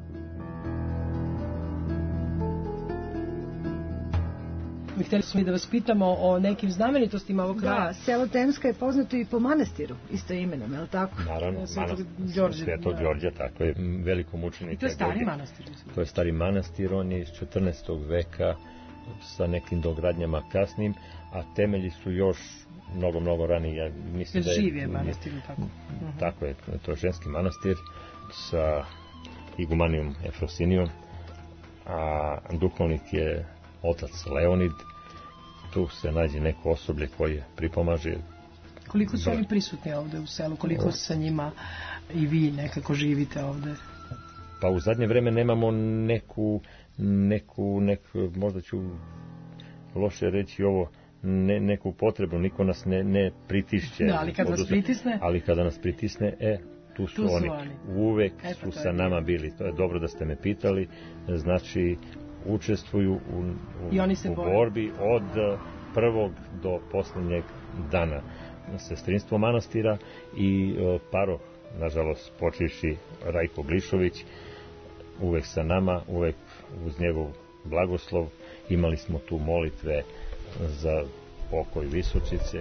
Mi htjeli smo i da vas pitamo o nekim znamenitostima ovog kraja. Da, selo Temska je poznato i po manastiru, isto imenom, je li tako? Naravno, Sveto Đorđe, tako je, veliko mučenika. I to je stari manastir? To je stari manastir, on je iz 14. veka sa nekim dogradnjama kasnim, a temelji su još mnogo ranije. Mislim da je živ je manastir, tako? Tako je, to je ženski manastir sa igumanijom Efrosinijom, a duhovnik je otac Leonid. Tu se nađe neko osoblje koje pripomaže. Koliko su oni prisutni ovde u selu? Koliko sa njima i vi nekako živite ovde? Pa u zadnje vreme nemamo neku možda ću loše reći ovo, neku potrebu, niko nas ne pritišće. Da, ali kad nas pritisne? Ali kada nas pritisne, tu su oni. Uvek su sa nama bili. To je dobro da ste me pitali. Znači, učestvuju u borbi od prvog do posljednjeg dana. Sestrinstvo manastira i paroh, nažalost, počivši Rajko Glišović, uvek sa nama, uvek uz njegov blagoslov. Imali smo tu molitve za pokoj Visočice.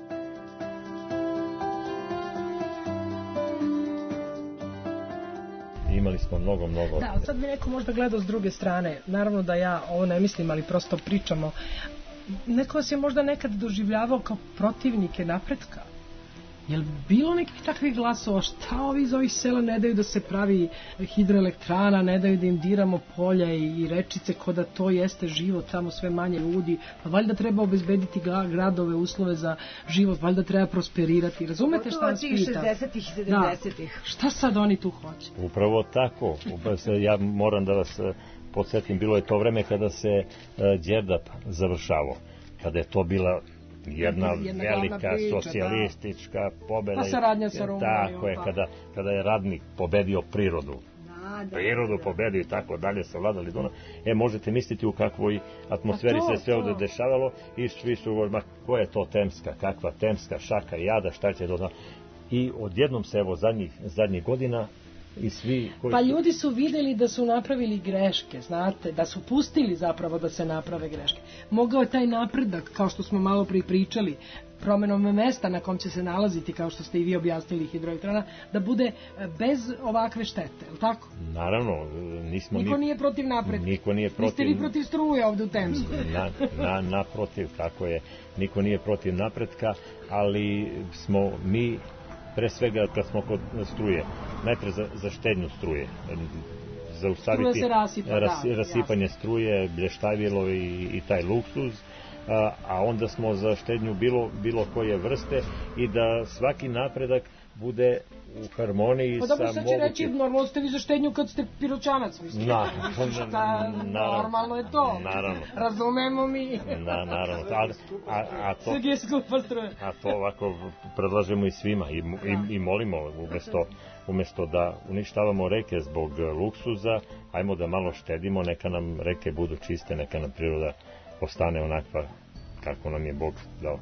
Imali smo mnogo... Da, sad mi neko možda gledao s druge strane. Naravno da ja ovo ne mislim, ali prosto pričamo. Neko vas je možda nekad doživljavao kao protivnike napretka. Je li bilo nekih takvih glasova? Šta ovi iz ovih sela ne daju da se pravi hidroelektrana, ne daju da im diramo polja i rečice, ko da to jeste život, tamo sve manje ljudi. Pa valjda treba obezbediti gradove, uslove za život, valjda treba prosperirati. Razumete šta vas pita? Od 60-ih i 70-ih. Šta sad oni tu hoće? Upravo tako. Ja moram da vas podsjetim, bilo je to vreme kada se Đerdap završavao. Kada je to bila jedna velika socijalistička pobeda. Pa saradnja sa Rumunijom. Tako je, kada je radnik pobedio prirodu. Prirodu pobedio i tako dalje, savladali Dunav. Možete misliti u kakvoj atmosferi se sve ovde dešavalo i svi su govorili, ma ko je to Temska, kakva Temska, šaka, jada, šta će do... I odjednom se, evo, zadnjih godina i svi koji... Pa ljudi su videli da su napravili greške, znate, da su pustili zapravo da se naprave greške. Mogao je taj napredak, kao što smo malo prije pričali, promenom mesta na kom će se nalaziti, kao što ste i vi objasnili hidroelektrana, da bude bez ovakve štete, je li tako? Naravno, niko nije protiv napretka. Niko nije protiv... Niste vi protiv struje ovde u Temskoj. Naprotiv, tako je. Niko nije protiv napretka, ali smo mi pre svega kad smo kod struje, najpre za štednju struje. zaustaviti rasipanje struje, blještavilo i taj luksuz, a onda smo za štednju bilo koje vrste i da svaki napredak bude u harmoniji sa mogućim... Pa dobro, sad će reći, normalno ste vi za štednju kad ste piroćanac, mislim. Normalno je to. Naravno. Razumemo mi. Naravno. A to ovako predlažemo i svima i molimo, umjesto da uništavamo reke zbog luksuza, ajmo da malo štedimo, neka nam reke budu čiste, neka nam priroda postane onakva kako nam je Bog dao.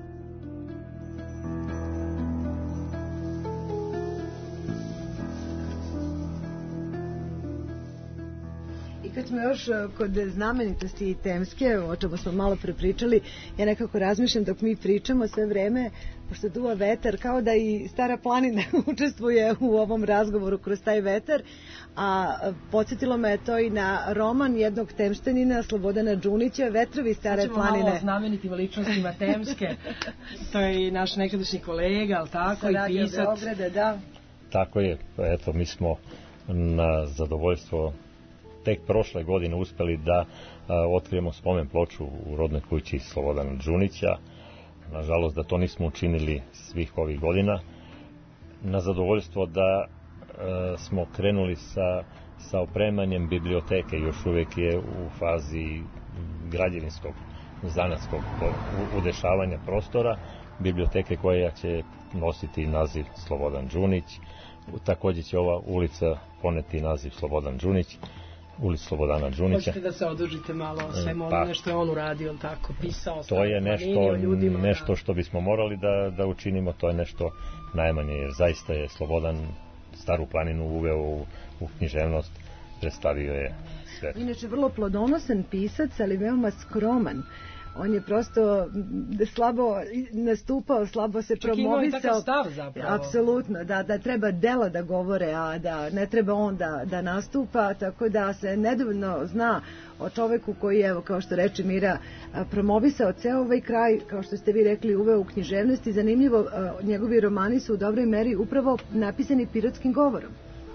Kad smo još kod znamenitosti temske, o čemu smo malo prepričali, ja nekako razmišljam dok mi pričamo sve vreme, pošto duva vetar, kao da i Stara planina učestvuje u ovom razgovoru kroz taj vetar, a podsjetilo me to i na roman jednog temštanina, Slobodana Đunića, Vetrovi Stare planine. Ćemo malo o znamenitim ličnostima temske, to je i naš nekadašnji kolega, ali tako, i pisac. Beograda, da. Tako je, eto, mi smo na zadovoljstvo tek prošle godine uspeli da otkrijemo spomen ploču u rodnoj kući Slobodana Đunića. Nažalost da to nismo učinili svih ovih godina. Na zadovoljstvo da smo krenuli sa opremanjem biblioteke, još uvijek je u fazi građevinskog, zanatskog udešavanja prostora, biblioteke koja će nositi naziv Slobodan Đunić. Također će ova ulica poneti naziv Slobodan Đunić, ulica Slobodana Đunića. Hoćete da se odužite malo o svemu onome što je on uradio, tako, pisao. To je nešto što bismo morali da učinimo, to je nešto najmanje, jer zaista je Slobodan Staru planinu uveo u književnost, predstavio je sve. Inače, vrlo plodonosan pisac, ali veoma skroman. On je prosto slabo nastupao, slabo se promovisao. Čak imao i takav stav zapravo. Apsolutno, da treba dela da govore, a da ne treba on da nastupa, tako da se nedovoljno zna o čoveku koji je, evo, kao što reče Mira, promovisao ceo ovaj kraj, kao što ste vi rekli, uveo u književnosti. Zanimljivo, njegovi romani su u dobroj meri upravo napisani pirotskim govorom.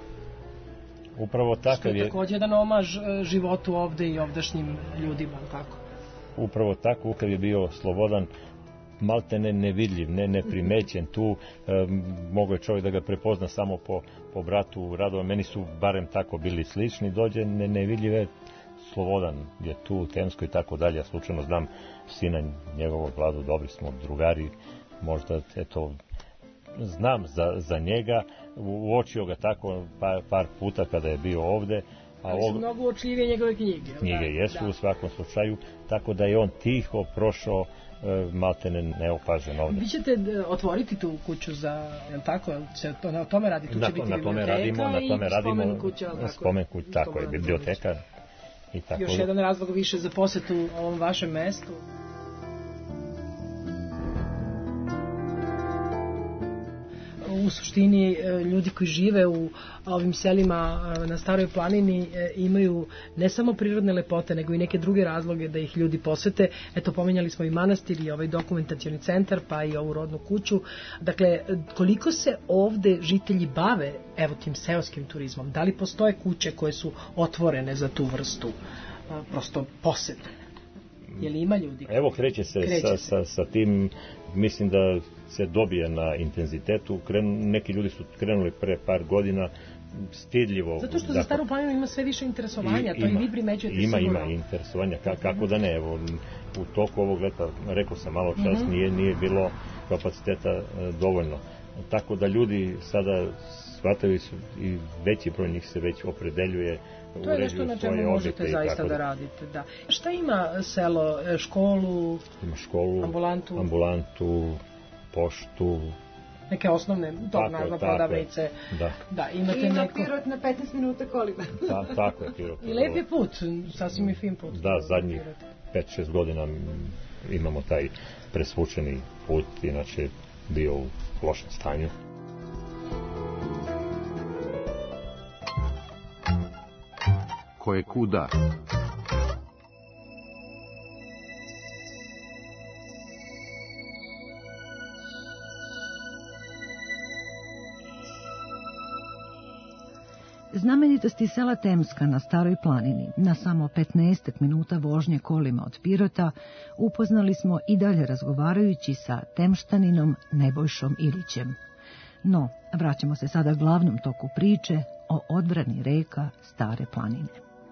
Upravo takav je... Što je također jedan omaž životu ovde i ovdašnjim ljudima, tako? Upravo tako, kad je bio Slobodan malte nevidljiv, neprimećen tu, mogao je čovjek da ga prepozna samo po bratu Radova, meni su barem tako bili slični, dođe nevidljive, Slobodan je tu u Temskoj i tako dalje, ja slučajno znam sina njegovog Vladu, dobri smo drugari, možda, eto, znam za njega, uočio ga tako par puta kada je bio ovde. Ali su mnogo uočljivije njegove knjige. Knjige jesu u svakom slučaju, tako da je on tiho prošao maltene neopažen ovde. Vi ćete otvoriti tu kuću za, jel tako, o tome radi, tu će biti biblioteka i spomen kuća. Spomen kuća, tako je, biblioteka. I tako. Još jedan razlog više za posetu ovom vašem mestu. U suštini ljudi koji žive u ovim selima na Staroj planini imaju ne samo prirodne lepote, nego i neke druge razloge da ih ljudi posete. Eto, pomenjali smo i manastir i ovaj dokumentacioni centar, pa i ovu rodnu kuću. Dakle, koliko se ovde žitelji bave, evo, tim seoskim turizmom? Da li postoje kuće koje su otvorene za tu vrstu prosto posete? Je li ima ljudi? Evo, kreće se sa tim, mislim da se dobije na intenzitetu. Neki ljudi su krenuli pre par godina stidljivo. Zato što za Staru planinu ima sve više interesovanja, to i vi primećujete sigurno. Ima interesovanja, kako da ne. Evo, u toku ovog leta, rekao sam malo čas, nije bilo kapaciteta dovoljno. Tako da ljudi sada shvataju i veći broj njih se već opredeljuje. To je nešto na čemu možete zaista da radite. Da. Šta ima selo? Školu? Ima školu, ambulantu, poštu. Neke osnovne, prodavnice. Da. Ima Pirot na 15 minuta kolima. Tako je Pirot. I lep je put, sasvim je fin put. Da, zadnjih 5-6 godina imamo taj presvučeni put, inače bio u lošem stanju. Ko je kuda? Znamenitosti sela Temska na Staroj planini, na samo 15 minuta vožnje kolima od Pirota, upoznali smo i dalje razgovarajući sa Temštaninom Nebojšom Ilićem. No, vraćamo se sada glavnom toku priče o odbrani reka Stare planine.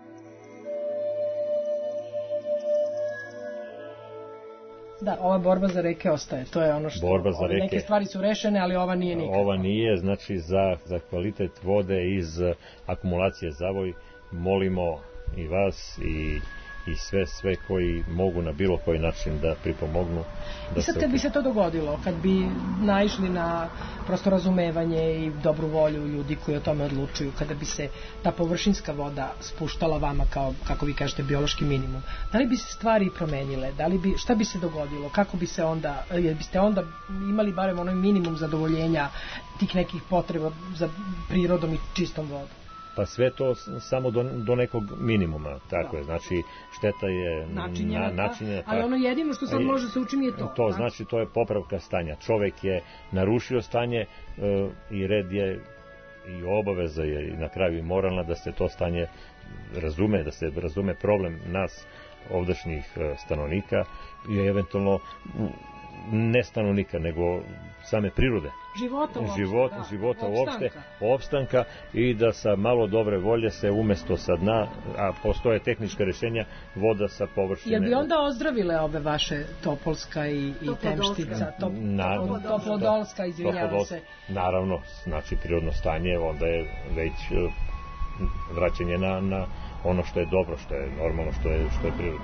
Da, ova borba za reke ostaje, to je ono što... Borba za reke. Neke stvari su rešene, ali ova nije nikako. Ova nije, znači za kvalitet vode iz akumulacije Zavoj molimo i vas i sve koji mogu na bilo koji način da pripomognu. I sad kad bi se to dogodilo, kad bi naišli na prosto razumevanje i dobru volju ljudi koji o tome odlučuju, kada bi se ta površinska voda spuštala vama kao, kako vi kažete, biološki minimum, da li bi se stvari promenile? Šta bi se dogodilo? Kako bi se onda, jer biste onda imali barem onaj minimum zadovoljenja tih nekih potreba za prirodom i čistom vodom? Pa sve to samo do nekog minimuma, tako je, znači šteta je načinjena, ali ono jedino što sad može se učiniti je to. To znači to je popravka stanja. Čovek je narušio stanje i red je i obaveza je i na kraju i moralna da se to stanje razume, da se razume problem nas ovdašnjih stanovnika i eventualno ne stanovnika, nego same prirode. Života uopšte, opstanka i da sa malo dobre volje se umesto sa dna, a postoje tehnička rešenja, voda sa površine. Jel bi onda ozdravile ove vaše Topolska i Temštica? Toplodolska, izvinjavam se. Naravno, znači prirodno stanje, onda je već vraćanje na ono što je dobro, što je normalno, što je prirodno.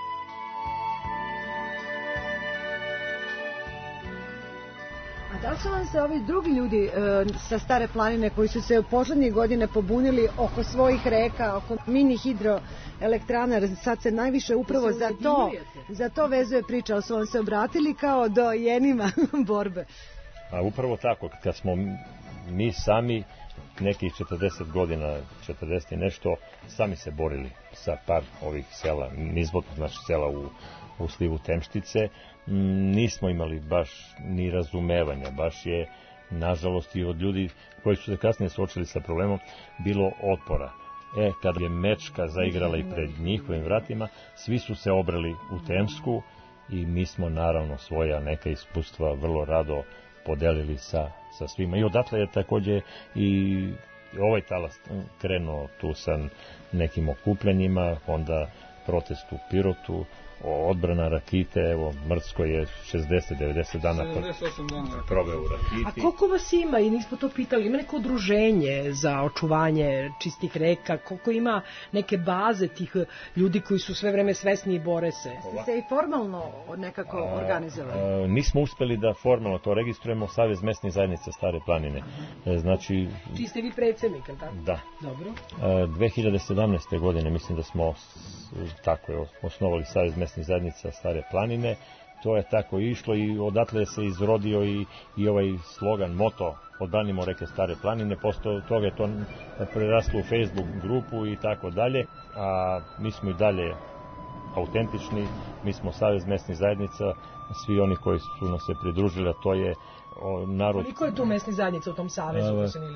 A da li su vam se ovi drugi ljudi sa Stare planine koji su se u poslednjih godine pobunili oko svojih reka, oko mini hidroelektrana, sad se najviše upravo za to vezuje priča, ali su vam se obratili kao do jenima borbe? A upravo tako, kad smo mi sami nekih 40 godina, 40 i nešto, sami se borili sa par ovih sela, nizvodno, znači sela u slivu Temštice, nismo imali baš ni razumevanja, baš je, nažalost, i od ljudi koji su se kasnije suočili sa problemom, bilo otpora. Kad je mečka zaigrala i pred njihovim vratima, svi su se obrali u Temsku i mi smo, naravno, svoja neka iskustva vrlo rado podelili sa svima. I odatle je takođe i ovaj talas krenuo tu sa nekim okupljanjima, onda protest u Pirotu, odbrana Rakite, evo, Mrcko je 60-90 dana proveo u Rakiti. A koliko vas ima, i nismo to pitali, ima neko udruženje za očuvanje čistih reka, koliko ima neke baze tih ljudi koji su sve vreme svesni i bore se? Ste se i formalno nekako organizovali? Nismo uspeli da formalno to registrujemo, Savez mesnih zajednica Stare planine. Znači... Čiji ste vi predsednik, tako? Da. Dobro. 2017. godine, mislim da smo tako je osnovali Savez mesnih zajednica Stare planine, to je tako išlo i odatle se izrodio i ovaj slogan, moto odbranimo reke Stare planine, posle toga je to preraslo u Facebook grupu i tako dalje, a mi smo i dalje autentični, mi smo Savez mesnih zajednica, svi oni koji su nas se pridružili, a to je narod... Koliko je tu mesnih zajednica u tom savezu?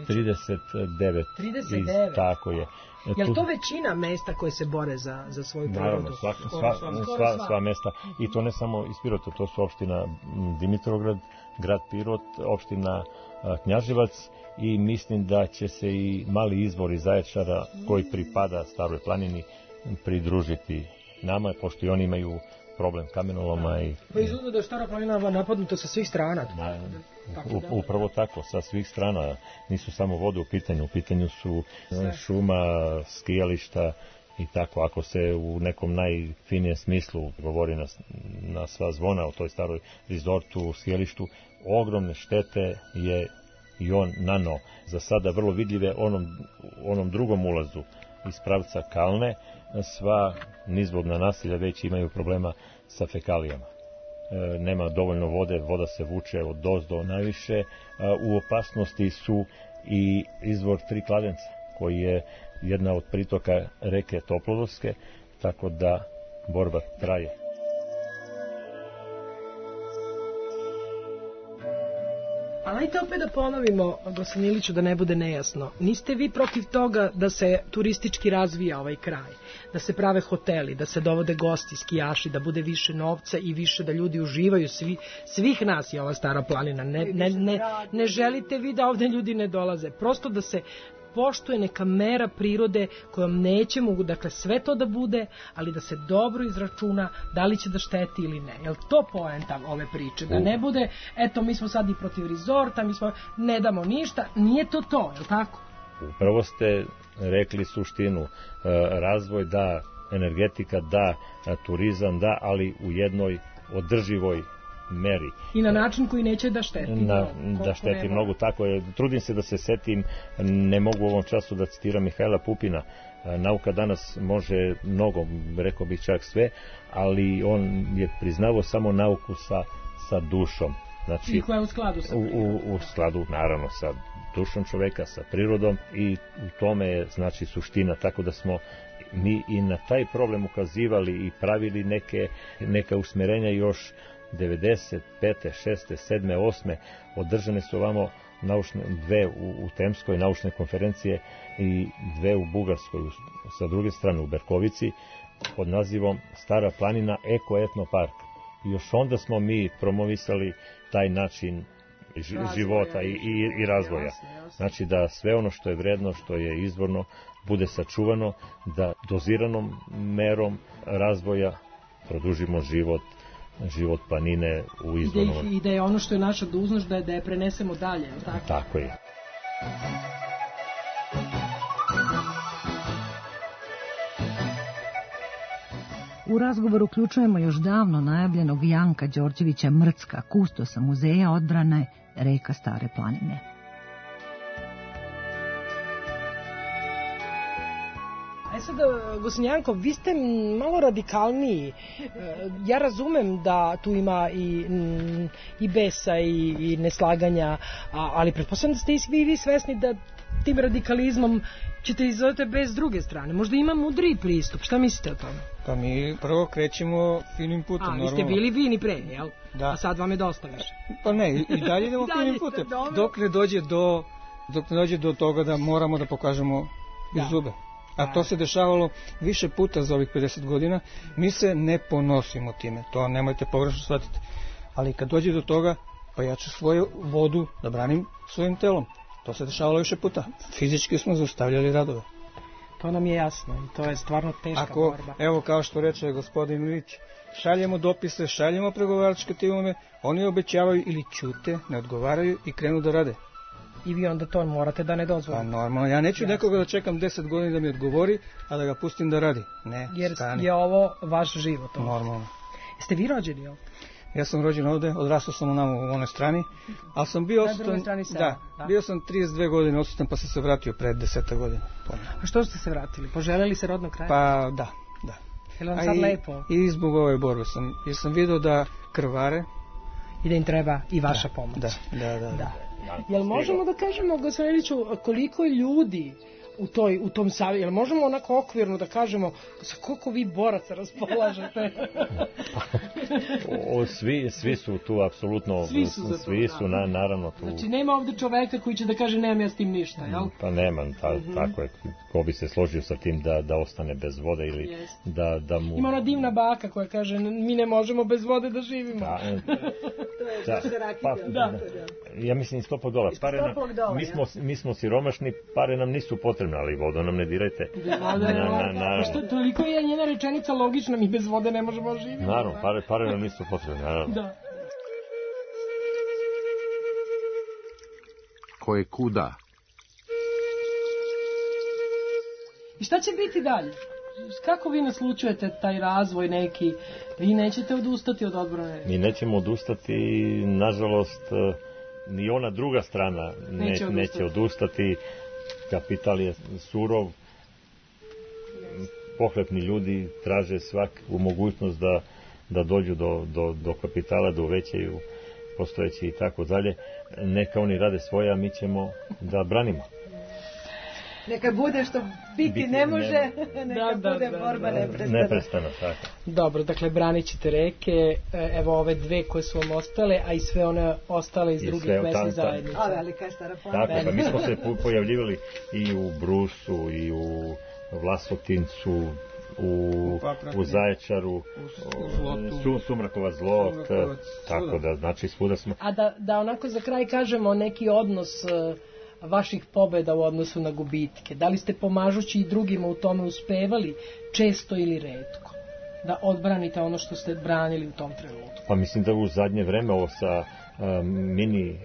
39. 39? Tako je. Je li to većina mesta koje se bore za svoju prirodu? Naravno, sva mesta. I to ne samo iz Pirota, to su opština Dimitrovgrad, grad Pirot, opština Knjaževac i mislim da će se i mali izvor iz Zaječara koji pripada Staroj planini pridružiti nama, pošto i oni imaju problem kamenoloma i... Pa izgleda da je Stara planina napadnuta sa svih strana. Upravo tako, sa svih strana. Nisu samo vode u pitanju su šuma, skijališta i tako. Ako se u nekom najfinijem smislu govori na sva zvona o toj staroj rezortu, skijalištu, ogromne štete je i on naneo. Za sada vrlo vidljive onom drugom ulazu iz pravca Kalne, sva nizvodna naselja već imaju problema sa fekalijama. Nema dovoljno vode, voda se vuče od dozdo najviše. U opasnosti su i izvor Tri Kladenca, koji je jedna od pritoka reke Toplodolske, tako da borba traje. Ali ajte opet da ponovimo, gospodin Iliću, da ne bude nejasno. Niste vi protiv toga da se turistički razvija ovaj kraj, da se prave hoteli, da se dovode gosti, skijaši, da bude više novca i više da ljudi uživaju, svih nas je ova Stara planina. Ne želite vi da ovde ljudi ne dolaze, prosto da se poštuje neka mera prirode kojom neće mogu, dakle sve to da bude, ali da se dobro izračuna da li će da šteti ili ne. Je li to poenta ove priče? Da ne bude, eto mi smo sad i protiv rezorta, mi smo, ne damo ništa, nije to to, je li tako? Upravo ste rekli suštinu, razvoj da, energetika da, turizam da, ali u jednoj održivoj meri. I na način koji neće da šteti. Da šteti mnogo, tako je. Trudim se da se setim, ne mogu u ovom času da citiram Mihajla Pupina. Nauka danas može mnogo, rekao bih čak sve, ali on je priznavao samo nauku sa dušom. Znači, i koja je u skladu sa u skladu, naravno, sa dušom čoveka, sa prirodom, i u tome je, znači, suština, tako da smo mi i na taj problem ukazivali i pravili neka usmerenja još 95. 6. 7. 8. održane su ovamo dve u Temskoj naučne konferencije i dve u Bugarskoj, sa druge strane u Berkovici, pod nazivom Stara planina Eko-etno park. I još onda smo mi promovisali taj način života i razvoja. Znači da sve ono što je vredno, što je izvorno, bude sačuvano, da doziranom merom razvoja produžimo život planine u izvornom. I da je ono što je naša dužnost da je prenesemo dalje, tako? Tako je. U razgovor uključujemo još davno najavljenog Janka Đorđevića Mrcka, kustosa Muzeja odbrane reka Stare planine. Sad, gospodin Janko, vi ste malo radikalniji. Ja razumem da tu ima i besa i neslaganja, ali pretpostavljam da ste i vi svesni da tim radikalizmom ćete izvojiti bez druge strane. Možda ima mudriji pristup. Šta mislite o tome? Pa mi prvo krećemo finim putem. Vi ste bili vini pre, jel? Da. A sad vam je dosta više. Pa ne, i dalje idemo finim putem. Dok ne dođe do toga da moramo da pokažemo iz zube. A to se dešavalo više puta za ovih 50 godina. Mi se ne ponosimo time, to nemojte pogrešno shvatiti. Ali kad dođe do toga, pa ja ću svoju vodu da branim svojim telom. To se dešavalo više puta. Fizički smo zaustavljali radove. To nam je jasno i to je stvarno teška borba. Evo, kao što reče gospodin Ilić, šaljemo dopise, šaljemo pregovaračke timove, oni obećavaju ili ćute, ne odgovaraju i krenu da rade. I vi onda to morate da ne dozvolite. Pa normalno, ja neću nekoga da čekam 10 godina da mi odgovori, a da ga pustim da radi. Ne, jer stani. Je ovo vaš život. Normalno. Jeste vi rođeni ovdje? Ja sam rođen ovde, odrastao sam u onoj strani, ali sam bio odsutan. Da, bio sam 32 godine odsutan, pa sam se vratio pred 10 godina. A što ste se vratili? Poželjeli se rodnog kraja? Pa da. Je li vam sad lepo? I zbog ove borbe jer sam vidio da krvare. I da im treba i vaša pomoć. Da. Jel možemo da kažemo, gospodine Iliću, koliko ljudi u tom savjetu, jel možemo onako okvirno da kažemo sa koliko vi boraca raspolažete? Svi su tu, apsolutno, svi su naravno tu. Znači nema ovde čoveka koji će da kaže nemam ja s tim ništa, jel? Pa nemam, tako je, ko bi se složio sa tim da ostane bez vode ili da mu... Ima ona divna baka koja kaže mi ne možemo bez vode da živimo. Ja mislim $100. Mi smo siromašni, pare nam nisu potrebne, ali vodu nam ne dirajte. Toliko je njena rečenica logična, mi bez vode ne možemo živjeti. Naravno, pare nam nisu potrebne, naravno. Da. Ko je kuda? I šta će biti dalje? Kako vi naslučujete taj razvoj neki? Vi nećete odustati od odbrane? Mi nećemo odustati, nažalost, ni ona druga strana neće odustati. Kapital je surov, pohlepni ljudi traže svaku mogućnost da dođu do kapitala, da uvećaju postojeći i tako dalje. Neka oni rade svoje, a mi ćemo da branimo. Neka bude što biti ne može, neka bude borba neprestana. Neprestana, tako. Dobro, dakle, branit ćete reke, evo ove dve koje su vam ostale, a i sve one ostale iz drugih mesnih zajednica. A velika je Stara planina. Tako, pa mi smo se pojavljivali i u Brusu, i u Vlasotincu, u Zaječaru, Sumrakova Zlot, tako da, znači, svuda smo... A da onako za kraj kažemo neki odnos vaših pobeda u odnosu na gubitke. Da li ste pomažući i drugima u tome uspevali često ili retko da odbranite ono što ste branili u tom trenutku? Pa mislim da u zadnje vreme ovo sa mini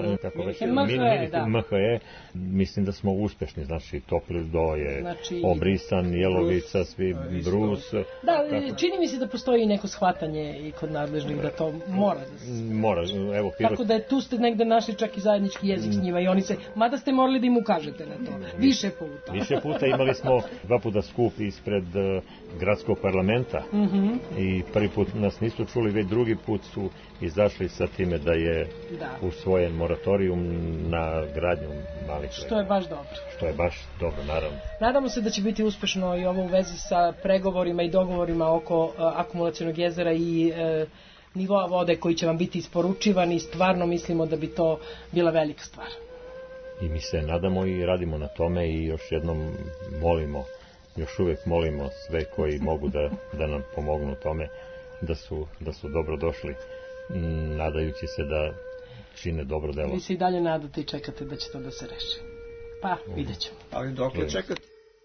MHE, mislim da smo uspešni, znači Topli Do je obrisan, Jelovica, svi Brus. Da, čini mi se da postoji neko shvatanje i kod nadležnih da to mora da se... Mora, evo Pirot. Tako da je tu ste negde našli čak i zajednički jezik s njima i oni se, mada ste morali da im ukažete na to, više puta. Više puta imali smo 2 puta skup ispred gradskog parlamenta i prvi put nas nisu čuli, već drugi put su izašli sa time da je usvojen moratorijum na gradnju malih reka. Što je baš dobro. Što je baš dobro, naravno. Nadamo se da će biti uspešno i ovo u vezi sa pregovorima i dogovorima oko akumulacionog jezera i nivoa vode koji će vam biti isporučivani. Stvarno mislimo da bi to bila velika stvar. I mi se nadamo i radimo na tome i još jednom molimo, još uvek molimo sve koji mogu da nam pomognu u tome, da su dobro došli, nadajući se da čine dobro delo. Vi se i dalje nadate i čekate da će to da se reši. Pa, vidjet ćemo. Ali dok je čekati?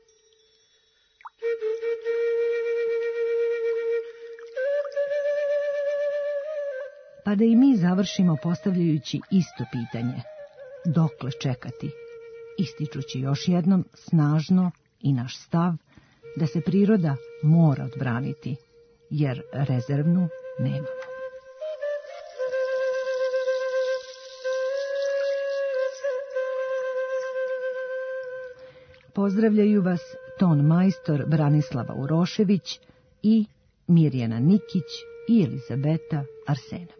Pa da i mi završimo postavljajući isto pitanje. Dokle čekati? Ističući još jednom snažno i naš stav da se priroda mora odbraniti, jer rezervnu nemamo. Pozdravljaju vas ton majstor Branislava Urošević i Mirjana Nikić i Elizabeta Arsenović.